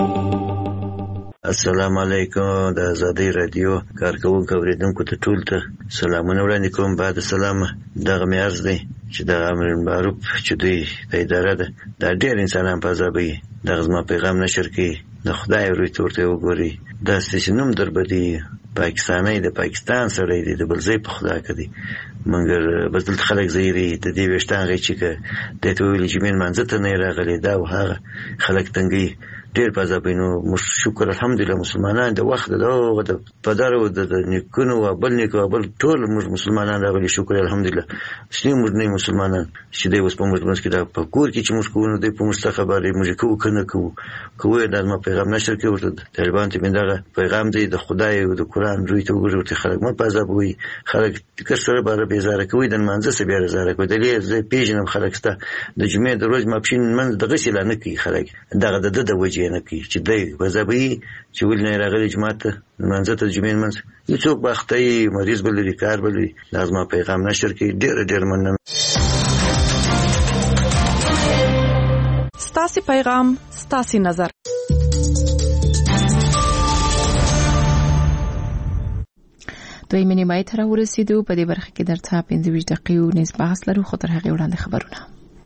السلام علیکم. د ازادۍ راډیو کارکوونکو اوریدونکو ته ټول ته سلامونه وړاندې کوم. بعد سلام دغه مې عرض دی چې د امر بالمعروف چې دوی د اداره ده دا ډېر انسانان په عذابوي. دغه زما پیغام نشر کړي، د خدای روی ته ورته وګوري. داسې چې نوم در بدي پاکستانی د پاکستان سړی دی، د بل ځای په خدا کړي. مګر بس دلته خلک ځایري د دې ویشتان غي چې د ته ویلي چې من منځ ته نه راغلی دا او هغه خلک تنګي ډېر په ځابې. نو موږ شکر الحمدلله مسلمانان د وخت دغه د پدارو د نیکونو او بل نیکو بل ټول موږ مسلمانان راغلي شکر الحمدلله. چې موږ نه مسلمانان چې دوی اوس په موږ باندې دا په کور کې چې موږ کوو دوی په موږ خبرې موږ کوو کنه کوو کوو دا ما پیغام نشر کوي ورته طالبان ته دغه پیغام دی د خدای او د قران روی ته وګورئ ته خلک ما په ځاب وي خلک کسره بار به زاره کوي د منځ سه بیا زاره کوي د دې پیژنم خلک ستا د جمعې د ورځ ماپښین من د غسل نه کوي خلک دغه د د وجه نه کوي چې دی وځبي چې ول نه راغلي جماعت منځ ته جمعې منځ یو څوک بختي مریض بل لري کار بل لري لازم پیغام نشر کوي. ډېر ډېر مننه. ستاسو پیغام ستاسو نظر. دوی نیمه ته ورسېدو. په دې برخه کې درته پنځه ویشت دقیقې نیز بحث لرو، خو تر هغې وړاندې خبرونه.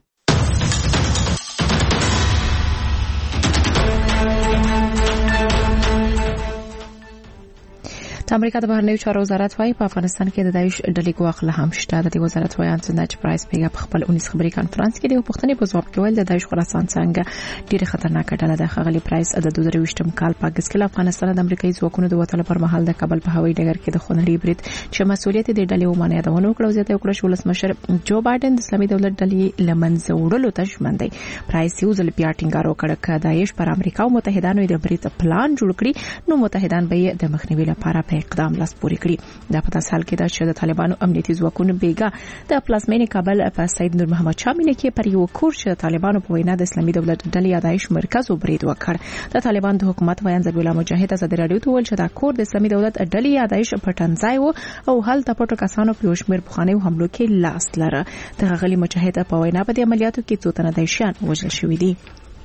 د امریکا د بهرنیو چارو وزارت وايي په افغانستان کې د داعش ډلې ګواښ لا هم شته. د وزارت وايي انټونی پرایس پیګه په خپل اونیس خبري کانفرنس کې د پښتنې په ځواب کې ویل د داعش خراسان څنګه ډېر خطرناک ډله ده. خغلی پرایس د دوه زره ویشتم کال په اگست کې افغانستان د امریکایي ځواکونو د وټلو پر مهال د کابل په هوایي ډګر کې د خونړي برید چې مسؤلیت د ډلې ومانه یادونه وکړه. زیاته وکړه چې ولسمشر جو بایدن د اسلامي دولت ډلې لمنځه وړلو ته ژمن دی. پرایس یو ځل بیا ټینګار وکړ چې داعش پر امریکا او متحدانو د برید پلان جوړ کړي نو متحدان به د مخنیوي لپاره په اقدام لاس پورې کړي. دا په تاسو حال کې دا چې د طالبانو امنیتي ځواکونو بیګا د پلازمینې کابل په سید نور محمد شاه مینه کې پر یو کور چې طالبانو په وینا د اسلامي دولت ډلې یا داعش مرکز برید وکړ. د طالبان د حکومت ویان ذبیح الله مجاهد ازادي رادیو ته ویل چې دا کور د اسلامي دولت ډلې یا داعش په ټنځای وو او هلته پټو کسانو په شمیر بخانه حملو کې لاس لره. د غلي مجاهد په وینا په دې عملیاتو کې څو تنه داعشیان وژل شوي دي.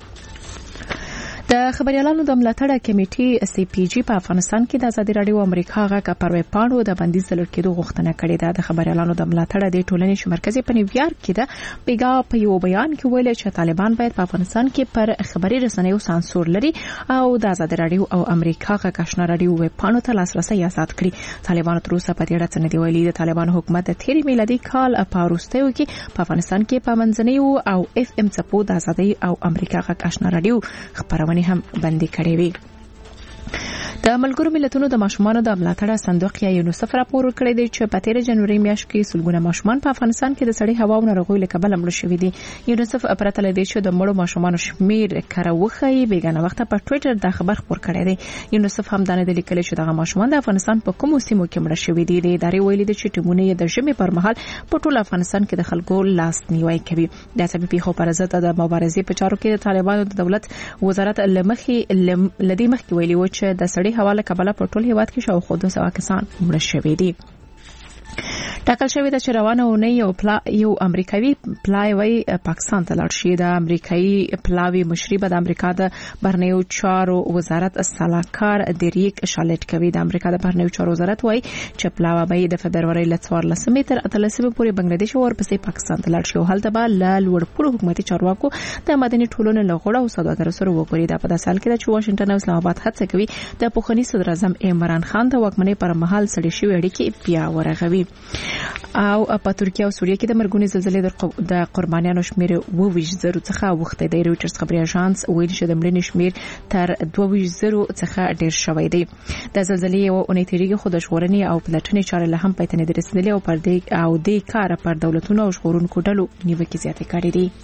د خبريالانو د ملاتړ کمیټې سی پی جی په افغانستان کې د ازادي رادیو امریکا غا پروي پاڼو د بندیز د لړکېدو غوښتنه کړې ده. د خبريالانو د ملاتړ د ټولنې مرکزي په نیویارک کې ده پیګا په یو بیان کې ویل چې طالبان باید په افغانستان کې پر خبري رسنیو سانسور لري او د ازادي رادیو او امریکا غا کښنا رادیو ویب پاڼو ته لاسرسي آزاد کړي. طالبان تر اوسه په دې اړه څه نه دی ویلي. د طالبان حکومت د تیری میلادي کال په وروستیو کې په افغانستان کې په منځنیو او اف ام څپو د ازادي او امریکا غا کښنا رادیو خبرونه هم بندي کړي وي. د ملګرو ملتونو د ماشومانو د ملاتړ صندوق یا یونیسف راپور ورکړی دی چې په تیر جنوري میاشت کې سلګونه ماشومان په افغانستان کې د سړې هوا او ناروغیو له کبله مړ شوي دي. یونیسف پرته له دې چې د مړو ماشومانو شمیر کره وخی بیګانه وخت په ټوئیټر د خبر خبر کړی دی. یونیسف هم دا نه لیکلی چې دغه ماشومان د افغانستان په کومو سیمو کې مړ شوي دي. د ادارې ویلي دي چې ټیمونه د ژمي پر مهال په ټول افغانستان کې د خلکو لاس نیوي کوي. د سبب پیښو پر ضد د مبارزې په چارو کې د طالبانو د دولت وزارت لمخي لدی مخکې ویلي و چې د سړې هوا له کبله په ټول هیواد کې شاوخوا دوه سوه کسان مړه شوي دي. ټاکل شوی د چروانه اونۍ یو پلا یو امریکایي پلاوی پاکستان ته لاړ شي. د امریکایي پلاوی مشري به د امریکا د بهرنیو چارو وزارت سلاکار دریک شالټ کوي. د امریکا د بهرنیو چارو وزارت وایي چې پلاوی به د فبرवरी ل څوارلسمې تر اتلسمې پورې بنگلاديش او ورپسې پاکستان ته لاړ شي. هلته به ل لوړپوړو حکومتي چارواکو د مدني ټولنې لغړه او سوداګرو سره وګوري. دا په داسې حال کې چې واشنگټن او اسلام آباد هڅه کوي د پوخني صدر اعظم عمران خان د واکمنۍ پر مهال سړې شوې اړیکې بیا ورغوي. او په ترکیه او سوریه کې د مرګونی زلزلې د قربانیانو شمیر اوه ویشت زرو څخه وخته دی. رویټرز خبري اژانس ویلي چې د مړینې شمیر تر دوه ویشت زرو څخه ډیر شوی دی. د زلزلې یو اونۍ تیریږي خو د ژغورنې او پلټنې چارې له هم پاتې نه دي رسیدلې او پر دې او د کار پر دولتونو او ژغورونکو ډلو نیوکې زیاتې کړې دي.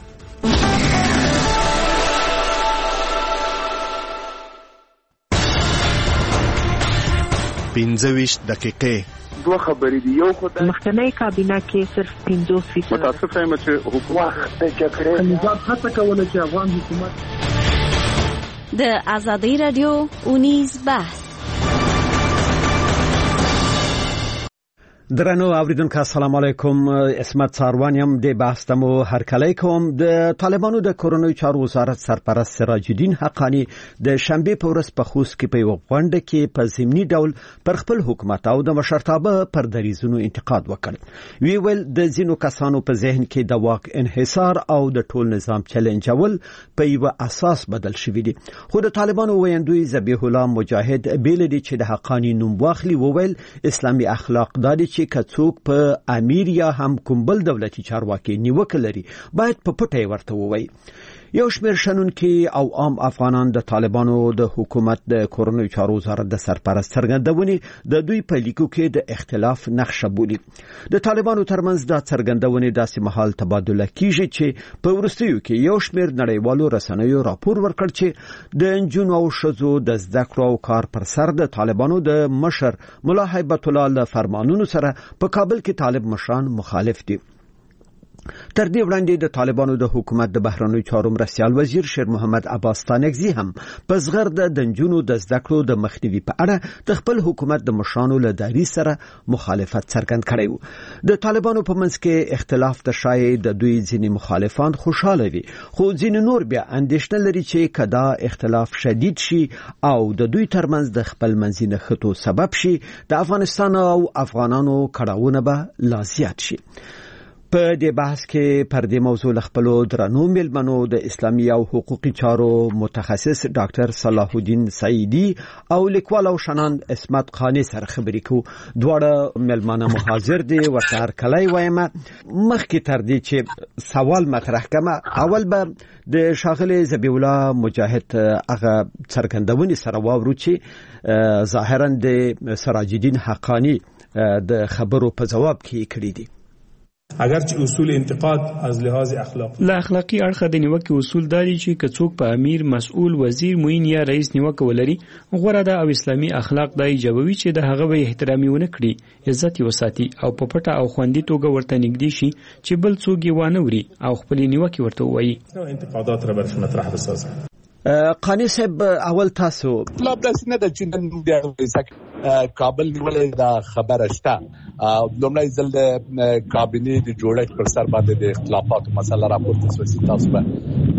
پنځه ویشت دقیقې دوه خبرې دي. یو خدای مخکنی کابینه کې صرف پنځوس فیصد متاسف یم چې حکومت د جګړې نظام هڅه کوله چې افغان حکومت د ازادي رادیو اونیز بحث. درنو اوریدونکو السلام علیکم. اسمت ساروانیم د بحث تمو هر کله کوم. د طالبانو د کورونوي چارو وزارت سرپرست سراج الدین حقانی د شنبه په ورځ په خوست کې په یو غونډه کې په ضمني ډول پر خپل حکومت او د مشرتابه پر دریزونو انتقاد وکړ. وی ویل د ځینو کسانو په ذهن کې د واک انحصار او د ټول نظام چیلنجول په یو اساس بدل شوی دی. خو د طالبانو ویندوی ذبیح الله مجاهد بیل دي چې د حقانی نوم واخلي وویل اسلامي اخلاق دادي چې کڅوک په امیر یا هم کوم بل دولتي چارواکي نیوکه لري باید په پټه ورته ووایي. یو شمېر شنونکي او عام افغانان د طالبانو د حکومت د کورونوي چارو وزارت د سرپرست څرګندونې د دوی په لیکو کې د اختلاف نقشه بولي. د طالبانو ترمنځ د څرګندونې داسې مهال تبادله کیږي چې په وروستیو کې یو شمېر نړیوالو رسنیو راپور ورکړ چې د نجونو او ښځو د زده کړو او کار پر سر د طالبانو د مشر ملا هیبت الله له فرمانونو سره په کابل کې طالب مشران مخالف دي. تر دې وړاندې د طالبانو د حکومت د بهرنیو چارو مرستیال وزیر شیر محمد عباس تانکزي هم په زغرد د نجونو د زده کړو د مخنیوي په اړه د خپل حکومت د مشرانو له دریځ سره مخالفت څرګند کړی و. د طالبانو په منځ کې اختلاف د شای د دوی ځینې مخالفان خوشاله وي، خو ځینې نور بیا اندېښنه لري چې کدا اختلاف شدید شي او د دوی ترمنځ د خپل منځي نښتو سبب شي، د افغانستان او افغانانو کړاوونه به لا زیات شي. په دې بحث کې پر دې موضوع خپل درنو ملمنو د اسلامي او حقوقي چارو متخصص ډاکټر صلاح الدین سعیدی او لیکوال او شنان اسمت خانی سره خبرې کوو. دواړه ملمنه محاضر دي ورته هر کله وایم. مخکې تر دې چې سوال مطرح کړم، اول به د شاغله ذبیح الله مجاهد هغه څرګندونې سره واورو چې ظاهرا د سراج الدین حقانی د خبرو په جواب کې کړی دي. اگرچه اصول انتقاد از لحاظ اخلاقی لا اخلاقی اړخه د نیوکې اصول داري چې کڅوک په امیر، مسؤل، وزیر، معین یا رئیس نیوکه ولري، غوړه ده او اسلامي اخلاق د ایجابوي چې د هغه به احترامي ونه کړي، عزت یې وساتي او په پټه او خوندي توګه ورته نږدې شي چې بل څوک یې وانه وري او خپل نیوکه ورته وایي. انتقادات را برش مطرح بسازه. قانی صاحب، اول تاسو مطلب داسې نه ده چې نن د کابل نیولې دا خبره شته. لومړی ځل د کابینې د جوړښت پر سر باندې د اختلافاتو مسله راپورته شوه. تاسو به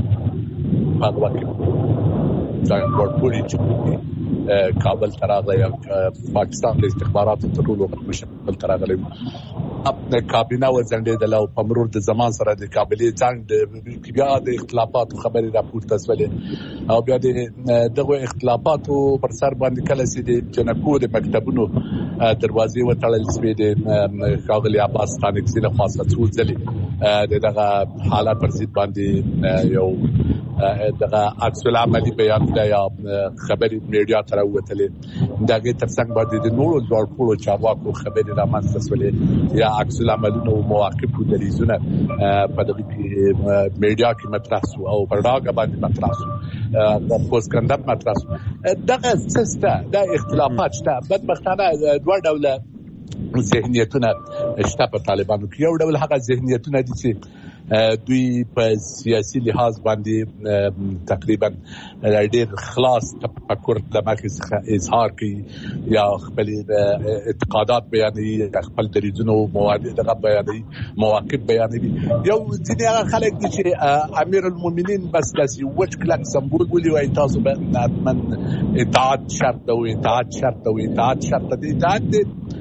په هغه وخت کې دا ورپوري چې کابل ته راغلی، پاکستان د استخباراتو تر ټولو مشکل ته راغلی. د کابینه وځنډېدله او په مرور د زمان سره د کابلې ځنډ بیا د اختلافاتو خبرې راپورته شولې او بیا د دغه اختلافاتو پر سر باندې کله چې د جنکو د مکتبونو دروازې وتړل شوې، د ښاغلي عباس تانکزي لخوا څو ځلې د دغه حالت پر ضد باندې یو دغه عکس العملي بیانونه یا خبرې میډیا ته راووتلې، د هغې تر څنګ باندې د نورو لوړپوړو چارواکو خبرې رامنځته شولې یا عکس العملونو او مواقفو دریځونه په دغه کې میډیا کې مطرح شو او په ډاګه باندې مطرح شو، د پوسټ مطرح شو. دغه سسته د اختلافات شته. بدبختانه دوه ډوله ذهنیتونه شته په طالبانو کې. یو ډول هغه ذهنیتونه دي چې دوی په سیاسي لحاظ باندې تقریبا ډېر خلاص تفکر د مخې څخه اظهار کوي یا خپل اعتقادات بیانوي، خپل دریځونه او مواقف بیانوي، مواقف بیانوي. یو ځینې هغه خلک دي چې امیر المؤمنین بس داسې وچ کلک سمبول بولي، وایي تاسو به حتما اطاعت شرط ده او اطاعت شرط ده او اطاعت شرط ده. اطاعت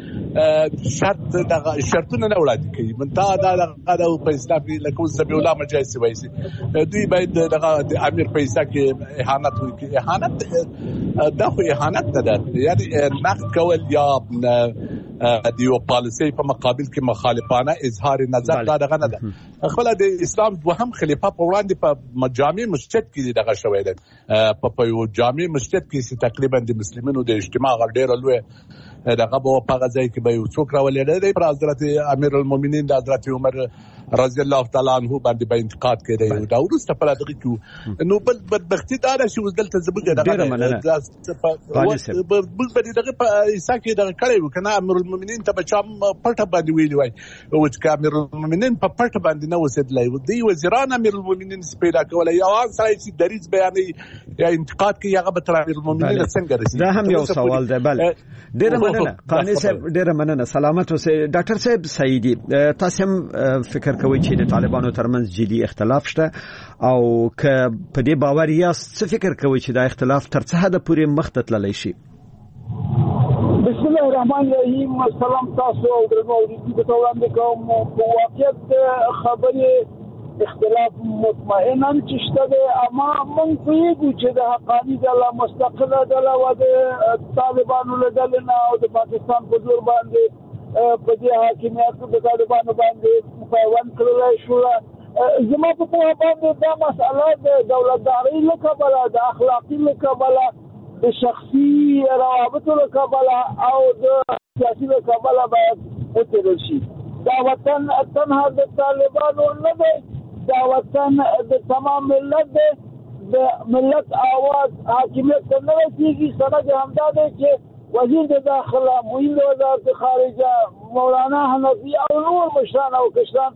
شرط دغه شرطونه نه وړاندې کوي. منتها دا دغه په اسلام کې لکه ذبیح الله مجاهد وایي دوی باید دغه د امیر په حصہ کې اهانت وکړي. اهانت دا خو اهانت نه ده، یعنی نقد کول یا د یو پالیسي په مقابل کې مخالفانه اظهار نظر دا دغه نه ده. خپل د اسلام دوهم خلیفہ په وړاندې په جامع مسجد کې دغه شوی دی، په یو جامع مسجد کې تقریبا د مسلمانانو د اجتماع غډېر لوی دغه په هغه ځای کې به یو څوک راولېدل دی پر حضرت امیر المؤمنین د حضرت عمر رضی الله تعالی عنہ باندې به انتقاد کړي. دا ورسته په دغه کې نو بل بدبختی دا چې وزدلته زبګه دغه بل به دغه په عیسی کې دغه کړي وکنه امیر المؤمنین ته بچا پټه باندې ویلی وای او چې امیر المؤمنین په پټه باندې نه وسیدلای دی وزیران امیر المؤمنین پیدا کول یا هغه سره چې دریځ بیانې یا انتقاد کوي هغه به امیر المؤمنین څنګه رسیدي. دا هم یو سوال دی. بل ډیر مننه قانی صاحب، ډیر مننه. سلامت اوسئ. ډاکټر صاحب سعیدی، تاسو هم فکر کوي چې د طالبانو ترمنځ جدي اختلاف شته او که په دې باور یاست څه فکر کوي چې دا اختلاف تر څه حد پورې مخ ته تللی شي؟ بسم الله الرحمن الرحیم. سلام تاسو او درنو اوریدونکو ته وړاندې کوم. په واقعیت خبرې اختلاف مطمئنا چې شته دی، اما موږ پوهېږو چې د حقاني ډله مستقله ډله وه د طالبانو له ډلې نه او د پاکستان په زور باندې په دې حاکمیت د طالبانو باندې پیوند کړلی شوله. زما په پوهه باندې دا مسئله د دولتدارۍ له کبله، د اخلاقي له کبله، د شخصي روابطو له کبله او د سیاسي له کبله باید وڅېړل شي. دا وطن تنها د طالبانو نه دی، دا وطن د تمام ملت دی. د ملت آواز حاکمیت ته نه رسېږي. سند همدا دی چې وزیر د داخله، معین د وزارت خارجه، مولانا حنفي او نور مشران او کشران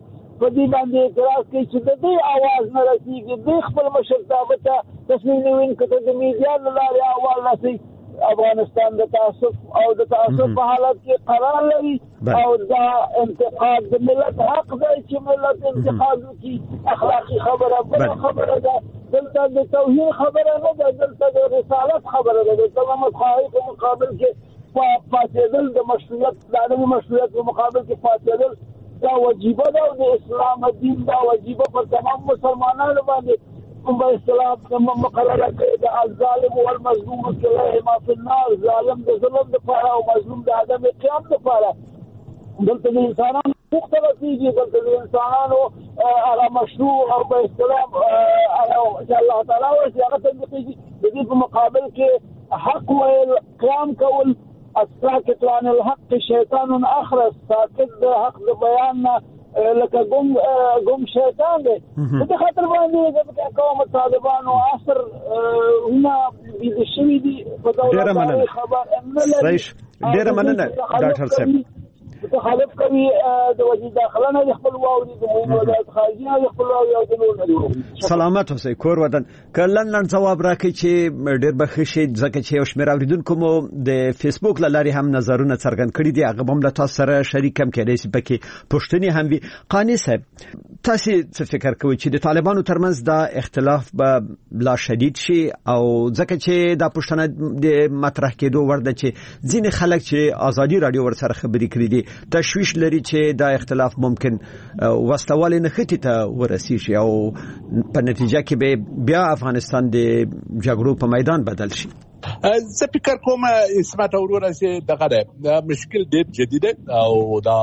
په دې باندې اعتراض کوي چې د دې اواز نه رسیږي، د خپل مشرتابه ته تصمیم نیونکو ته د میډیا له لارې اول رسي. افغانستان د تعصب او د تعصب په حالت کې قرار لري او دا انتقاد د ملت حق دی چې ملت انتقاد وکړي. اخلاقي خبره بله خبره ده، دلته د توهین خبره نه ده، دلته د رسالت خبره ده. د تمامت خواهی په مقابل کې پاتېدل د مشروعیت د عدم مشروعیت په مقابل کې پاتېدل دا وجیبه ده او د اسلام دین دا وجیبه پر تمام مسلمانانو باندې په اسلام مقرره کړې ده. الظالم والمظلوم كلاهما في النار، ظالم د ظلم دپاره او مظلوم د عدم قیام دپاره. دلته د انسانانو حقوق ته رسېږي، دلته د انسانانو هغه مشروع او په اسلام چې الله تعالی ورسي هغه تطبیقېږي. د دې په مقابل کې حق ویل، قیام کول، الساکت عن الحق شیطان اخرس، ساکت د حق د بیان نه لکه ګم ګم شیطان دی. په دې خاطر باندې د قوم طالبانو عصر هونه بيد شوي دي په دولت خبر نه لري. ډېر مننه ډاکټر صاحب. مخالف کوي د وزیر داخله نه خپل واوري د وزارت خارجه نه خپل واوري او د نور نه. سلامات اوسئ کور ودان. کله نن جواب راکړي چې ډېر بخښي ځکه چې یو شمېر اوریدونکو مو د فیسبوک لاري هم نظرونه څرګند کړي دي، هغه هم له تاسو سره شریک هم کړي چې پکې پښتني هم وي. قانی صاحب تاسو څه فکر کوئ چې د طالبانو ترمنځ دا اختلاف به لا شدید شي او ځکه چې دا پښتنه د مطرح کېدو ورده چې ځینې خلک چې ازادي رادیو ورسره خبرې کړې دي تشویش لري چې دا اختلاف ممکن وسلوال نختی ته ورسیږي او په نتیجه کې به بیا افغانستان د جګړو په میدان بدل شي. زه فکر کوم اسمت اورور چې دغه مشکل ډېر جدي دی او دا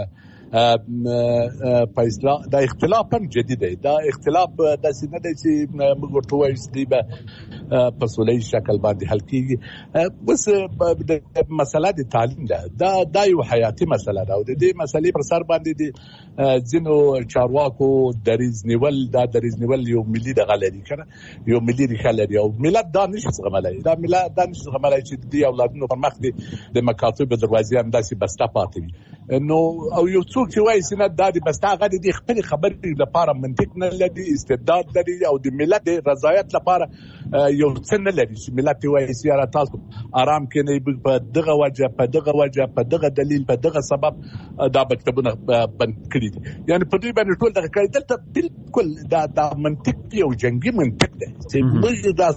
فیصله دا اختلاف هم جدي دی. دا اختلاف د سینه دی چې موږ ورته وایو چې به په سولې شکل باندې حل کیږي. بس د مسله د تعلیم ده، دا دا یو حیاتي مسله ده او د دې مسلې پر سر باندې د ځینو چارواکو دریز نیول دا دریز نیول یو ملي دغه لري کنه، یو ملي ریښه لري او ملت دا نشي زغملای. دا ملت دا نشي زغملای چې د اولادونو پر مخ د مکاتب دروازې هم داسې بسته پاتې وي. نو او یو څوک چې وایي چې نه دا د بسته هغه د خپل خبرې لپاره منطق نه لري، استعداد لري او د ملت د رضایت لپاره یو څه نه لري چې ملت وایي چې را تاسو آرام کې نه په دغه وجه په دغه وجه په دغه دلیل په دغه سبب دا مکتبونه بند کړي دي. یعنی په دې باندې ټول دغه کوي دلته بالکل دا دا منطق دی او جنگي منطق دی چې موږ دا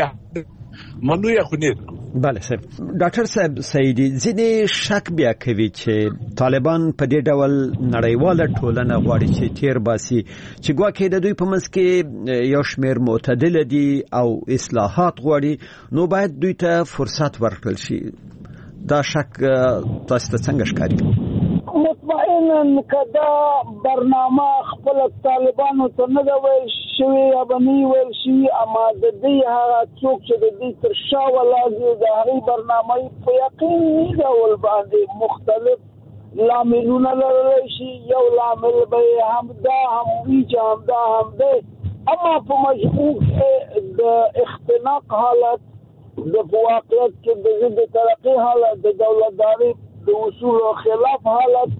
منو یا خنیر. بله صاحب. ډاکټر صاحب سیدی ځینې شک بیا کوي چې طالبان په دې ډول نړیواله ټولنه غواړي چې تیر باسي چې ګواکې د دوی په منځ کې یو شمېر معتدل دي او اصلاحات غواړي، نو باید دوی ته فرصت ورکړل شي. دا شک تاسو ته څنګه ښکاري؟ مطمئنا کدا برنامه خپل طالبانو ته نه دا ویل شوی یا بنی ویل شي، اما د دې هغه څوک چې د دې تر شا ولاږي د هغې برنامه په یقیني ډول باندې مختلف لاملونه لرلی شي. یو لامل به همدا هم وي چې همدا هم دی، اما په مجموع کې د اختناق حالت د واقعیت کې د ضد ترقي حالت د دولتداري د اصول او خلاف حالت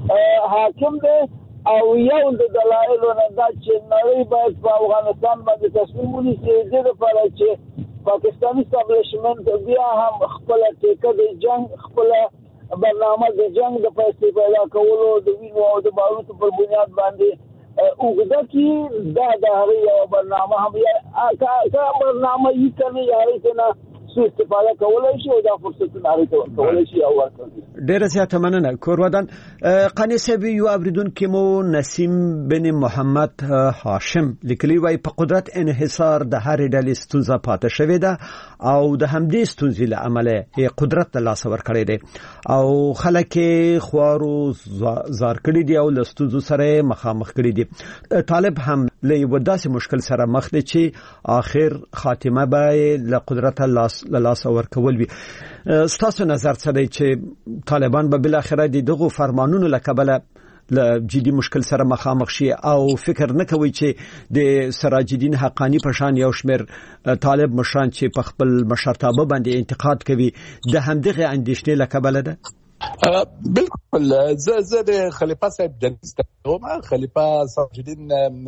حاکم دی او یو د دلایلو نه دا چې نړۍ باید په افغانستان باندې تصمیم ونیسي د دې لپاره چې پاکستاني اسټابلیشمنت بیا هم خپل ټیکه د جنگ خپل برنامه د جنگ د پیسې پیدا کولو د وینو او د باروتو پر بنیاد باندې اوږده کې دا د هغې یوه برنامه هم که برنامه یي کنه یا هغې نه سو استفاده کولای شي او دا فرصتونه لري کولای شي او ورکړي. ډیره زیاته مننه کور ودان. قانی صاحب یو اوریدونکو مو نسیم بن محمد هاشم لیکلی وای په قدرت انحصار د هر ډلې ستونزه پاتې شوې ده او د همدې ستونزې له امله قدرت د لاس ور کړی دی او خلک خوارو زار کړی دی او له ستونزو سره مخامخ کړی دی. طالب هم له یو داسې مشکل سره مخ دی چې اخر خاتمه به له قدرت لاس لاس ور کول وي. ستاسو نظر څه دی چې طالبان به بل اخر دغه فرمانونو لکبله له جدي مشکل سره مخامخ شي او فکر نه کوي چې د سراج الدین حقانی په شان یو شمیر طالب مشران چې په خپل مشرتابه باندې انتقاد کوي د همدغه اندیشنې لکبله ده؟ بالکل زه زه د خلیفہ صاحب د نستوم خلیفہ صاحب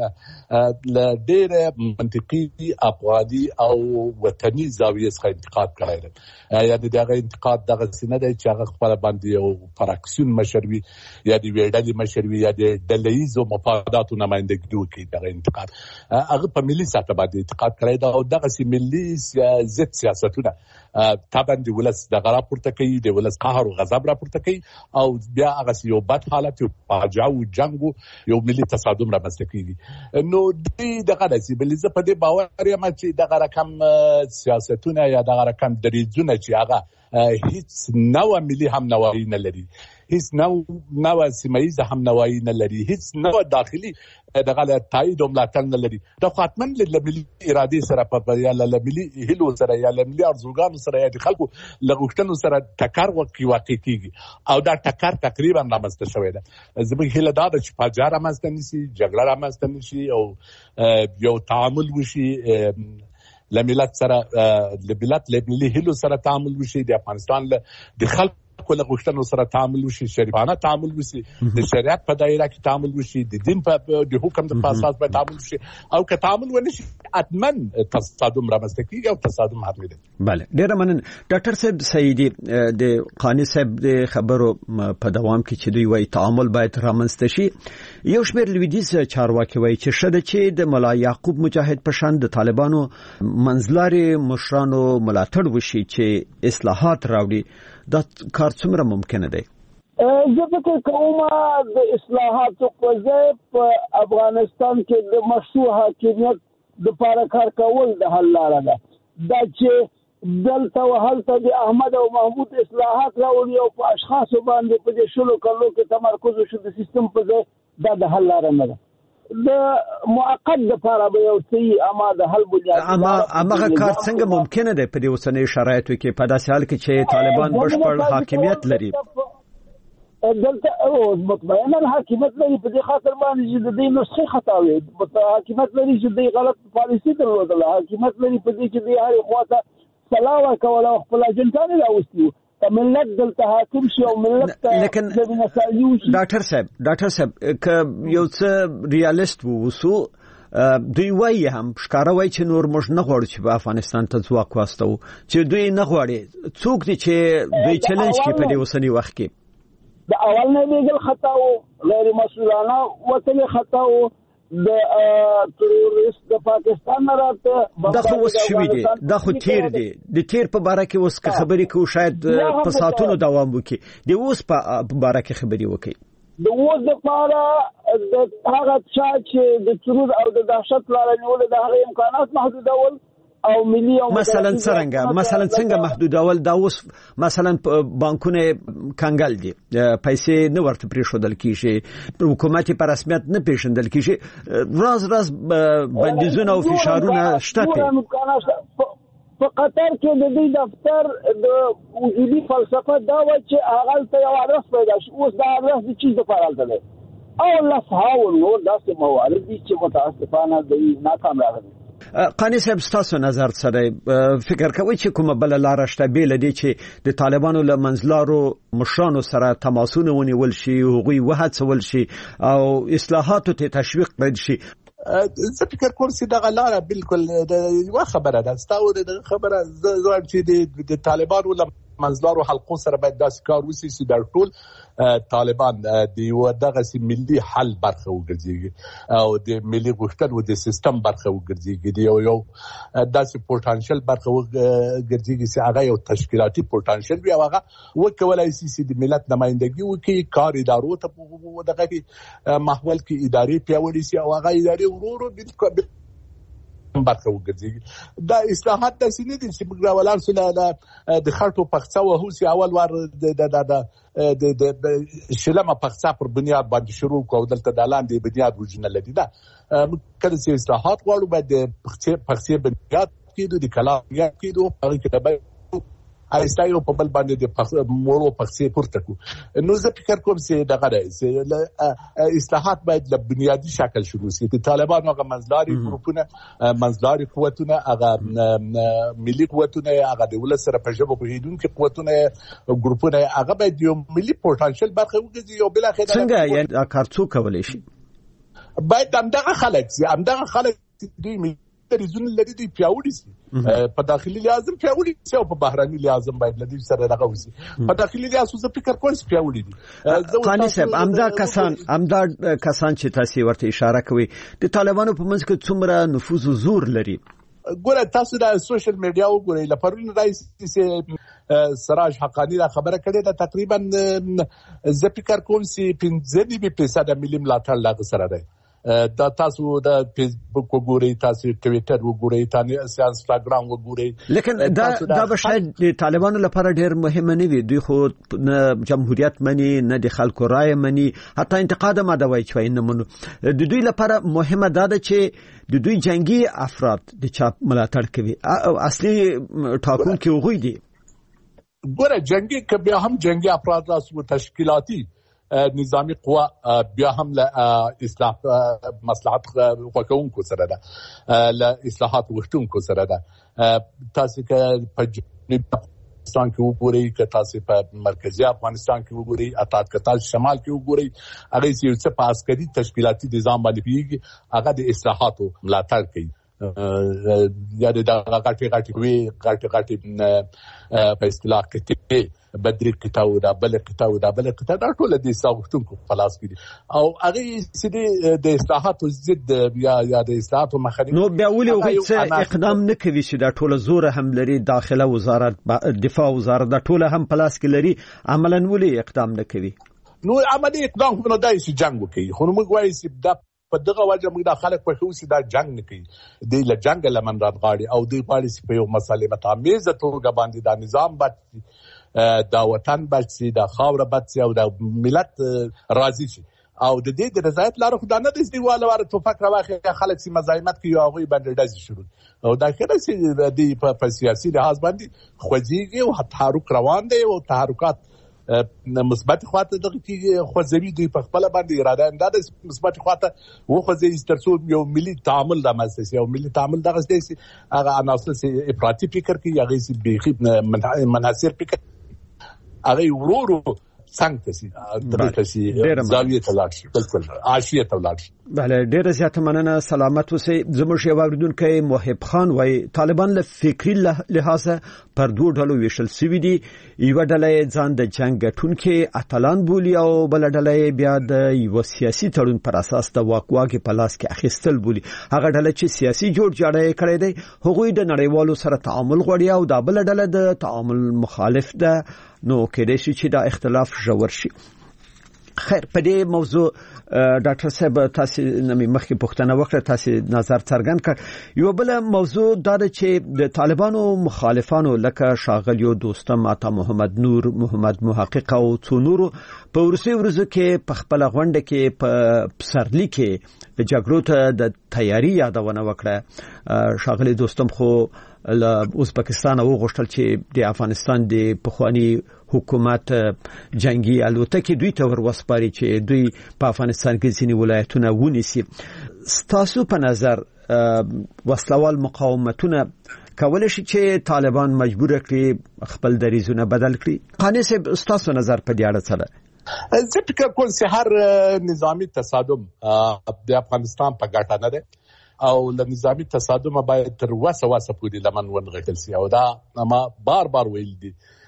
ل ډېر منطقي افغاني او وطني زاویه څخه انتقاد کړی دی. یعنی دغه انتقاد دغه سینه دی چې هغه خپل باندې یو فراکسیون مشروي یا د ویډلې مشروي یا د ډلهیزو مفاداتو نمائندګي وکړي. دغه انتقاد هغه په ملي سطح باندې انتقاد کړی دی او دغه سي ملي ضد سیاستونه طبعا د ولس دغه راپورته کوي، د ولس قهر او غضب راپورته کوي او بیا هغه یو بد حالت یو فاجعه او جنگ یو ملي تصادم رامنځته کیږي. نو دغه داسې بل ځکه په دې باور یم چې دغه رقم سیاستونه یا دغه رقم دریځونه چې هغه هیڅ نوع ملي هم نوعي نه لري، هیڅ نوع نوع سیمایي هم نوعي نه لري، هیڅ نوع داخلي دغه تایید او ملاتړ نه لري. دا خاطمن له ملي ارادې سره په یا له ملي هیلو سره یا له ملي ارزوګانو سره یا د خلکو لغوښتنو سره ټکر وکړي واقع کیږي او دا ټکر تقریبا رامنځته شوی دی. زموږ هیله دا ده چې فاجعه رامنځته نشي، جګړه رامنځته نشي او یو تعامل وشي له ملت سره، له ملت له ملي هیلو سره تعامل وشي، د افغانستان د خلکو کله غوښتنو سره تعامل وشي، شریفانه تعامل وشي، د شریعت په دایره کې تعامل وشي، د دین په د حکم د اساس په تعامل وشي او که تعامل ونشي اتمن تصادم رامنځته کیږي او تصادم حتمي دی. بله، ډیره مننه ډاکټر صاحب سعیدی. د قانی صاحب د خبرو په دوام کې چې دوی وايي تعامل باید رامنځته شي، یو شمېر لویدیز چارواکي وايي چې شته چې د مولا یعقوب مجاهد په شان د طالبانو منځلاري مشرانو ملاتړ وشي چې اصلاحات راوړي. دا کار څومره ممکنه دی؟ زه فکر کوم د اصلاحاتو قضیه په افغانستان کې د مشروع حاکمیت د لپاره کار کول د حل لاره ده. دا چې دلته او هلته د احمد او محمود اصلاحات راوړي او په اشخاصو باندې په دې شلو کلو کې تمرکز وشي د سیستم په ځای، دا د حل لاره نه ده. د موقت لپاره به یو څه اما د حل بنیاد اما هغه کار څنګه ممکنه ده په دې اوسنۍ شرایطو کې په داسې حال کې چې طالبان بشپړ حاکمیت لري؟ دلته او مطمئنا حاکمیت لري، په دې خاطر باندې چې د دې نسخه خطا وي، حاکمیت لري چې د غلط پالیسي درلودله، حاکمیت لري په دې چې د هر خواته صلاح کوله او خپل اجنټان راوستي ملت دلته حاکم شي او ملت لیکن ډاکټر صاحب ډاکټر صاحب ک یو څه ریالیست ووسو دوی وایي هم ښکارا وایي چې نور موږ نه غواړو چې په افغانستان ته ځواک واستو، چې دوی نه غواړي. څوک دي چې دوی چیلنج کوي په دې اوسنی وخت کې؟ د اول نه دیګل خطا او غیر مسؤلانه وتل خطا او د تروریست د پاکستان راته دا خو اوس شوي دي، دا خو تیر دي. د تیر په باره کې اوس خبرې کوو، شاید په ساعتونو دوام وکړي. د اوس په باره کې خبرې وکړي. د اوس لپاره د هغه چا چې د ترور او د دهشت لاره نیول د هغه امکانات محدودول او ملي او مثلا څنګه مثلا څنګه محدودول؟ دا اوس مثلا بانکونه کنګل دي، پیسې نه ورته پریښودل کیږي، حکومت په رسمیت نه پیژندل کیږي، راز راز بندیزونه او فشارونه شته. په قطر کې د دې دفتر د وجودي فلسفه دا و چې هغه ته یو ادرس پیدا شي. اوس دا ادرس د چیز لپاره دی او الله سبحانه نور داسې موارد دي چې متاسفانه دوی ناکام راغلي. قانی صاحب ستاسو نظر سره فکر کوي چې کومه بل لار شته بیل دي چې د طالبانو له منځلارو مشرانو سره تماسونه ونیول شي، هغوی وهڅول شي او اصلاحاتو ته تشویق کړي شي؟ زه فکر کوم چې دغه لاره بالکل یو خبره ده. ستاسو د خبره زه چې د طالبانو له منځلارو حلقو سره باید داسې کار وشي چې د ټول طالبان د یو دغه ملي حل برخه وګرځي او د ملي غوښتنو د سیستم برخه وګرځي، د یو یو داسې پوتانشل برخه وګرځي چې هغه یو تشکیلاتي پوتانشل وي او هغه وکولای شي چې د ملت نمائندګي وکړي، کار ادارو ته دغه محول کې ادارې پیاوړې شي او هغه ادارې ورو ورو برخه وګرځي. دا اصلاحات داسې نه دي چې موږ راولان سو د خړټو پخڅه وهو چې اول وار د د شلمه پخڅه پر بنیاد باندې شروع کوو، دلته د لاندې بنیاد وجنه لدی. دا کله چې اصلاحات غواړو باید د پخڅه پخڅه بنیاد کېدو، د کلام بنیاد کېدو، هغه کې د آیستا یو په بل باندې د مورو پخسې پورته کو. نو زه فکر کوم چې دغه دی اصلاحات باید له بنیادی شکل شروع شي. د طالبانو هغه منځلاري ګروپونه منځلاري قوتونه هغه ملي قوتونه هغه د ولس سره په ژبه پوهېدونکي قوتونه ګروپونه هغه باید یو ملي پوتنشل برخه وګرځي. یو بل اخر څنګه یعنی کار څو کولای شي؟ باید همدغه خلک چې همدغه خلک دوی ریزونه لري دوی پیاوړي شي په داخلي لحاظ پیاوړي شي او په بهراني لحاظ باید لدی سره دغه وسی. په داخلي لحاظ څه فکر کوئ چې پیاوړي دي؟ قانی صاحب امدا کسان امدا کسان چې تاسو ورته اشاره کوي د طالبانو په منځ کې څومره نفوذ او زور لري؟ ګوره تاسو د سوشل میډیا وګورئ. لپاره رئیس چې سراج حقانی دا خبره کړې ده تقریبا زه فکر کوم چې پنځه نیمه فیصد ملي ملاتړ لا سره دی. دا تاسو د فیسبوک وګورئ، تاسو ټویټر وګورئ، تاسو انستګرام وګورئ. لیکن دا دا به شاید د طالبانو لپاره ډېر مهم نه وي. دوی خو نه جمهوریت مني نه د خلکو رائے مني، حتی انتقاد هم دا وایي چې نه منو. د دوی لپاره مهمه دا ده چې د دوی جنگي افراد د چا ملاتړ کوي. اصلي ټاکونکي هغوی دي. ګوره جنگي که بیا هم جنگي افراد راسو تشکیلاتی نظامی قوا بیا هم له اصلاح مصلحت وکونکو سره ده، له اصلاحات وختونکو سره ده. تاسو که په افغانستان کې وګورئ، که تاسو په مرکزی افغانستان کې وګورئ، اطاعت که تاسو شمال کې وګورئ، هغه یو څه په عسکري تشکیلاتي نظام باندې پیږي، هغه د اصلاحاتو ملاتړ کوي. یا د غاټي غاټي وی غاټي غاټي په اصطلاح کې بدري کتاب دا بل کتاب دا بل کتاب دا ټول د ساوختونکو خلاص کړي او هغه سړي د اصلاحاتو ضد یا یا د اصلاحاتو مخالف. نو بیا ولې وغوښتل چې اقدام نه کوي چې دا ټول زور هم لري، داخله وزارت دفاع وزارت دا ټول هم پلاس کې لري، عملاً ولې اقدام نه کوي؟ نو عملي اقدام خو نه دی چې جنگ وکړي. خو موږ وایو چې دا په دغه وجه موږ د خلک په خوسي دا جنگ نه کوي، دی له جنگ لمن راغاړي او دی پالیسي په یو مسالې متعمزه توګه باندې دا نظام باندې دا وطن باندې دا خاور باندې او دا ملت راضي شي او د دې د رضایت لاره خو دا نه د استیواله واره توفق راوخی خلک سي مزاحمت کوي او هغه باندې داسې شروع او دا کله چې د په سیاسي لحاظ باندې خوځيږي او تحرک روان دی او تحرکات مثبت خواته دغه کې خوځوي دوی په خپل باندې اراده انداز مثبت خواته وخوځي ترڅو یو ملي تعامل د مؤسسه او ملي تعامل دغه دي هغه عناصر سي افراطي فکر کې هغه سي بيخي منحصر فکر هغه ورورو څنګه سي دغه سي زاویه تلاش بالکل عاشیه تلاش. بله ډیره زیاته مننه، سلامت اوسئ. زموږ یو اوریدونکی محب خان وایي طالبان له فکری لحاظ پر دوه ډلو ویشل شوي دي. یوه ډله ځان د جنگ ګټونکي اتلان بولي او بله ډله بیا د یو سیاسي تړون پر اساس د واکواګي په لاس کې اخیستل بولي. هغه ډله چې سیاسي جوړ جاړی کړی دی هغوی د نړیوالو سره تعامل غواړي او دا بله ډله د تعامل مخالف ده. نو کېدای شي چې دا اختلاف ژور شي. خیر په دې موضوع ډاکټر صاحب تاسو نمې مخکې پوښتنه وکړه، تاسو نظر څرګند کړ. یو بل موضوع دا ده چې د طالبانو مخالفانو لکه ښاغلیو دوستم عطا محمد نور، محمد محقق او څو نورو په وروستیو ورځو کې په خپله غونډه کې په پسرلي کې جګړو ته د تیاری یادونه وکړه. ښاغلی دوستم خو له ازبکستان وغوښتل چې د افغانستان د پخوانی حکومت جنگي الوتکې دوی ته ورسپاري چې دوی په افغانستان کې ځینې ولایتونه ونیسي. ستاسو په نظر وسلوال مقاومتونه کولای شي چې طالبان مجبور کړي خپل دریزونه بدل کړي؟ قانی صاحب ستاسو نظر په دې اړه څه دی؟ زه فکر کوم چې هر نظامی تصادم د افغانستان په ګټه نه دی او له نظامی تصادم باید تر وسه وسه پورې لمن ونغښتل شي او دا ما بار بار ویل دي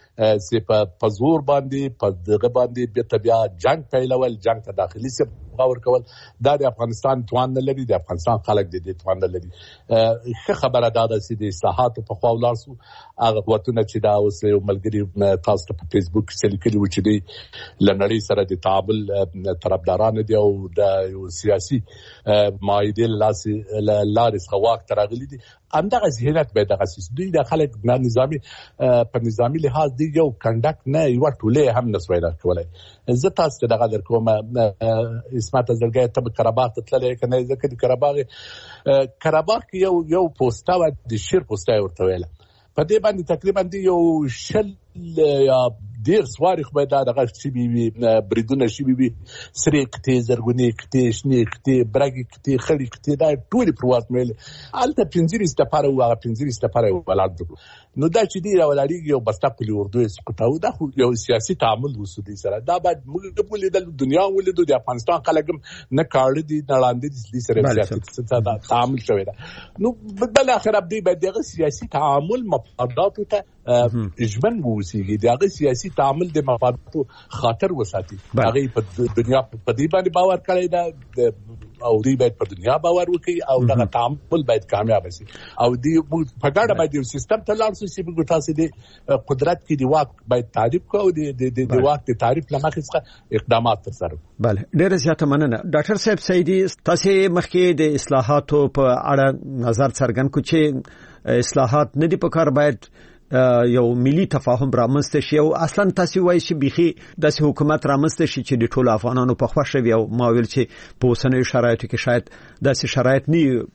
چې په زور باندې په دغه باندې به بیا جنگ پیلول، جنگ ته داخلي سي باور کول دا د افغانستان توان نه لري، د افغانستان خلک د دې توان نه لري. ښه خبره دا ده چې د اصلاحاتو په خوا ولاړ سو. هغه قوتونه چې دا اوس یو ملګري تاسو ته په فیسبوک کې لیکلي و چې دوی له نړۍ سره د تعامل طرفداران دي او د یو سیاسي معاهدې لارې څخه واک ته راغلي دي. همدغه ذهنیت باید دغه سیس دوی د خلک نه نظامي په نظامي لحاظ دی یو کنډکټ نه یو ټوله هم نسوي راکولای. زه تاسو ته دغه درکوم اسمت زړګي ته قرهباغ ته تللې کنه ځکه د قرهباغ قرهباغ کې یو یو پوسټا و د شیر پوسټا ورته ویل په دې باندې تقریبا یو شل یا ډیر سواری خو به دا دغه شي وي بریدونه شي وي سرې کتې زرغونې کتې شنې کتې برګې کتې خړې کتې دا ټولې پرواز مېل الته پنځیریس لپاره و هغه پنځیریس لپاره ولاړ نو دا چې دی راولاړیږي یو بستقلی اردو سقطاو دا خو یو سیاسي تعامل وسودي سره دا باید موږ په لیدل دنیا ولیدو د افغانستان خلک نه کاړه دي نه لاندې دي سره سیاسي تعامل شوی دا نو بل اخر ابدي باید دغه سیاسي تعامل مفادات ته اجمن ووسیږي دغه سیاسي تعامل د مفاداتو خاطر وساتي هغه په دنیا په دې باندې باور کړی دا او دی باید په دنیا باور وکړي او دغه تعامل باید کامیاب شي او دی په ګډه باید یو سیستم ته لاړ شي چې موږ تاسو د قدرت کې دی واک باید تعریف کوو د د واک د تعریف لمخې څخه اقدامات تر سره بله ډېر زیاته مننه ډاکټر صاحب سیدی تاسو مخکې د اصلاحاتو په اړه نظر څرګند کړ چې اصلاحات نه دی په کار باید یو ملي تفاهم رامنځته شي او اصلا تاسو وایي چې بيخي د حکومت رامنځته شي چې د ټولو افغانانو په خوښه وي او ما ویل چې په اوسنیو شرایطو کې شاید داسې شرایط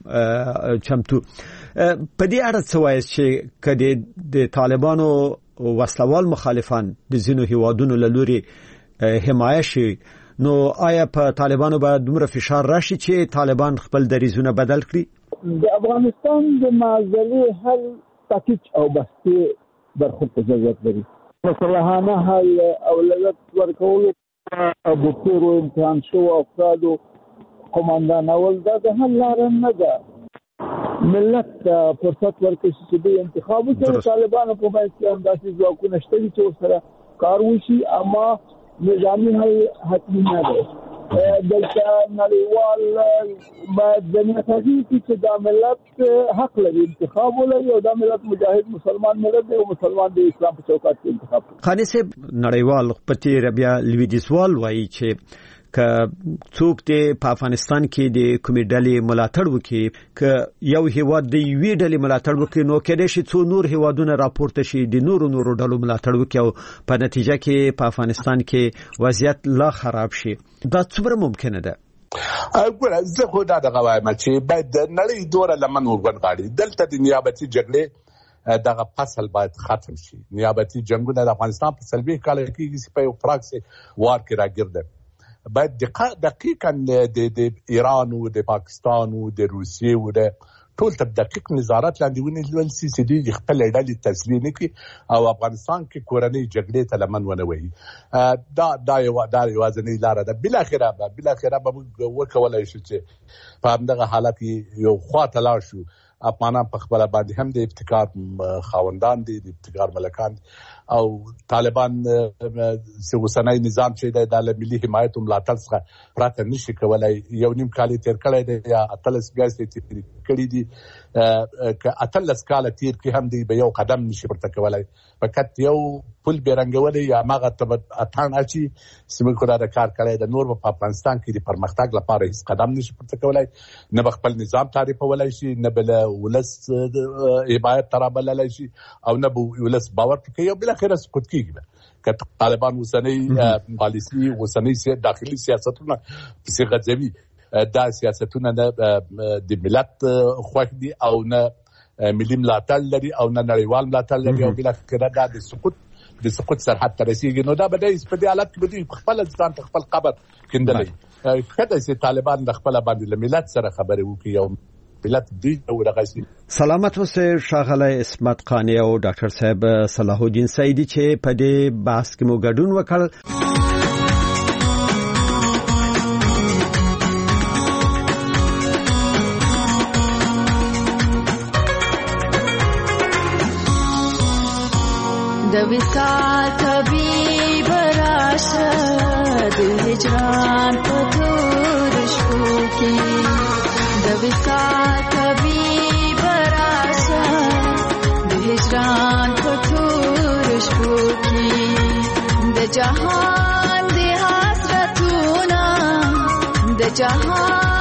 نه چمتو په دې اړه څه وایي چې کله د طالبانو وسلوال مخالفان د زینو هیوادونو له لوري حمایت شي نو آیا په طالبانو باید دومره فشار راشي چې طالبان خپل دریزونه بدل کړي د افغانستان د معضلې حل تاکید او بحثي برخو ته ضرورت لري مصلحانه حل اولویت ورکول ابو تیر امتحان شو افراد قوماندان اول دا د حل لار نه ده ملت فرصت ورکړي چې د انتخاب وکړي طالبانو په باندې چې داسې ځواکونه شته چې سره کار وشي اما نظامي حل حتمي نه ده دلته نړیوال باید د نتیجې چې د ملت حق لري انتخاب ولري او د ملت مجاهد مسلمان ملت دی او مسلمان د اسلام په چوکاټ کې انتخاب کوي. خاني صاحب نړیوال پتی ربیا لویدیزوال وایي چې ک څوک د په افغانستان کې د کومې ډلې ملاتړ وکړي ک یو هیواد د یوې ډلې ملاتړ وکړي نو کېدای شي څو نور هیوادونه راپورته شي د نورو نورو ډلو ملاتړ وکړي او په نتیجه کې په افغانستان کې وضعیت لا خراب شي دا څومره ممکنه ده؟ ګوره زه خو دا دغه وایم چې باید د نړۍ دوره لمن ورغړي دلته د نیابتي جګړې دغه فصل باید ختم شي نیابتي جنگونه د افغانستان په سلبي کال کې چې په یو پراکسي وار کې راګرده باید دقیقاً د ایران او د پاکستان او د روسیې او د ټول تر دقیق نظارت لاندې ونیول سي چې دوی خپل ډلې تسلیم کړي او افغانستان کې کورنۍ جګړې ته لمن ونه وهي دا دا یو دا یوازینۍ لار ده بل اخره بل اخره به موږ وکولای شو چې په همدغه حالت کې یو خواته لاړ شو افغانان په خپل باندې هم د ابتکار خاوندان دي د ابتکار ملکان او طالبان سوسنای نظام چې د ملي حمایت او ملاتړ څخه پراته نشي کولای یو نیم کال تیر کړی دی یا اتلس بیاس تیر کړی دی ک اتلس کال تیر کې هم دی به یو قدم نشي پرته کولای فقط یو پل بیرنګولې یا ماغه تب اتان اچي سیمه کو دا کار کړی د نور په افغانستان کې د پرمختګ لپاره هیڅ قدم نشي پرته کولای نه خپل نظام تعریف ولای شي نه بل ولس حمایت ترابل شي او نه ولس باور کوي او بل اخر سقوط کیږي که طالبان وسنۍ پالیسي وسنۍ داخلي سیاستونه په غځوي دا سیاستونه د ملت خوښ دي او نه ملي ملاتړ لري او نه نړیوال ملاتړ لري او بل اخر دا د سقوط د سقوط سرحد ته رسیدي نو دا به د په دې حالت کې به خپل ځان ته خپل قبر کېندلې کله چې طالبان د خپل باندې ملت سره خبرې وکړي او ملت دوی ورغسي سلامت اوسه شاغله اسمت قانی او ډاکټر صاحب صلاح الدین سیدی چې په دې بحث کې مو ګډون وکړ د وصال طبيب راشه د هجران په تور شپو کې د وصال طبيب راشه د هجران په تور شپو کې د جهان د حسرتونه د جهان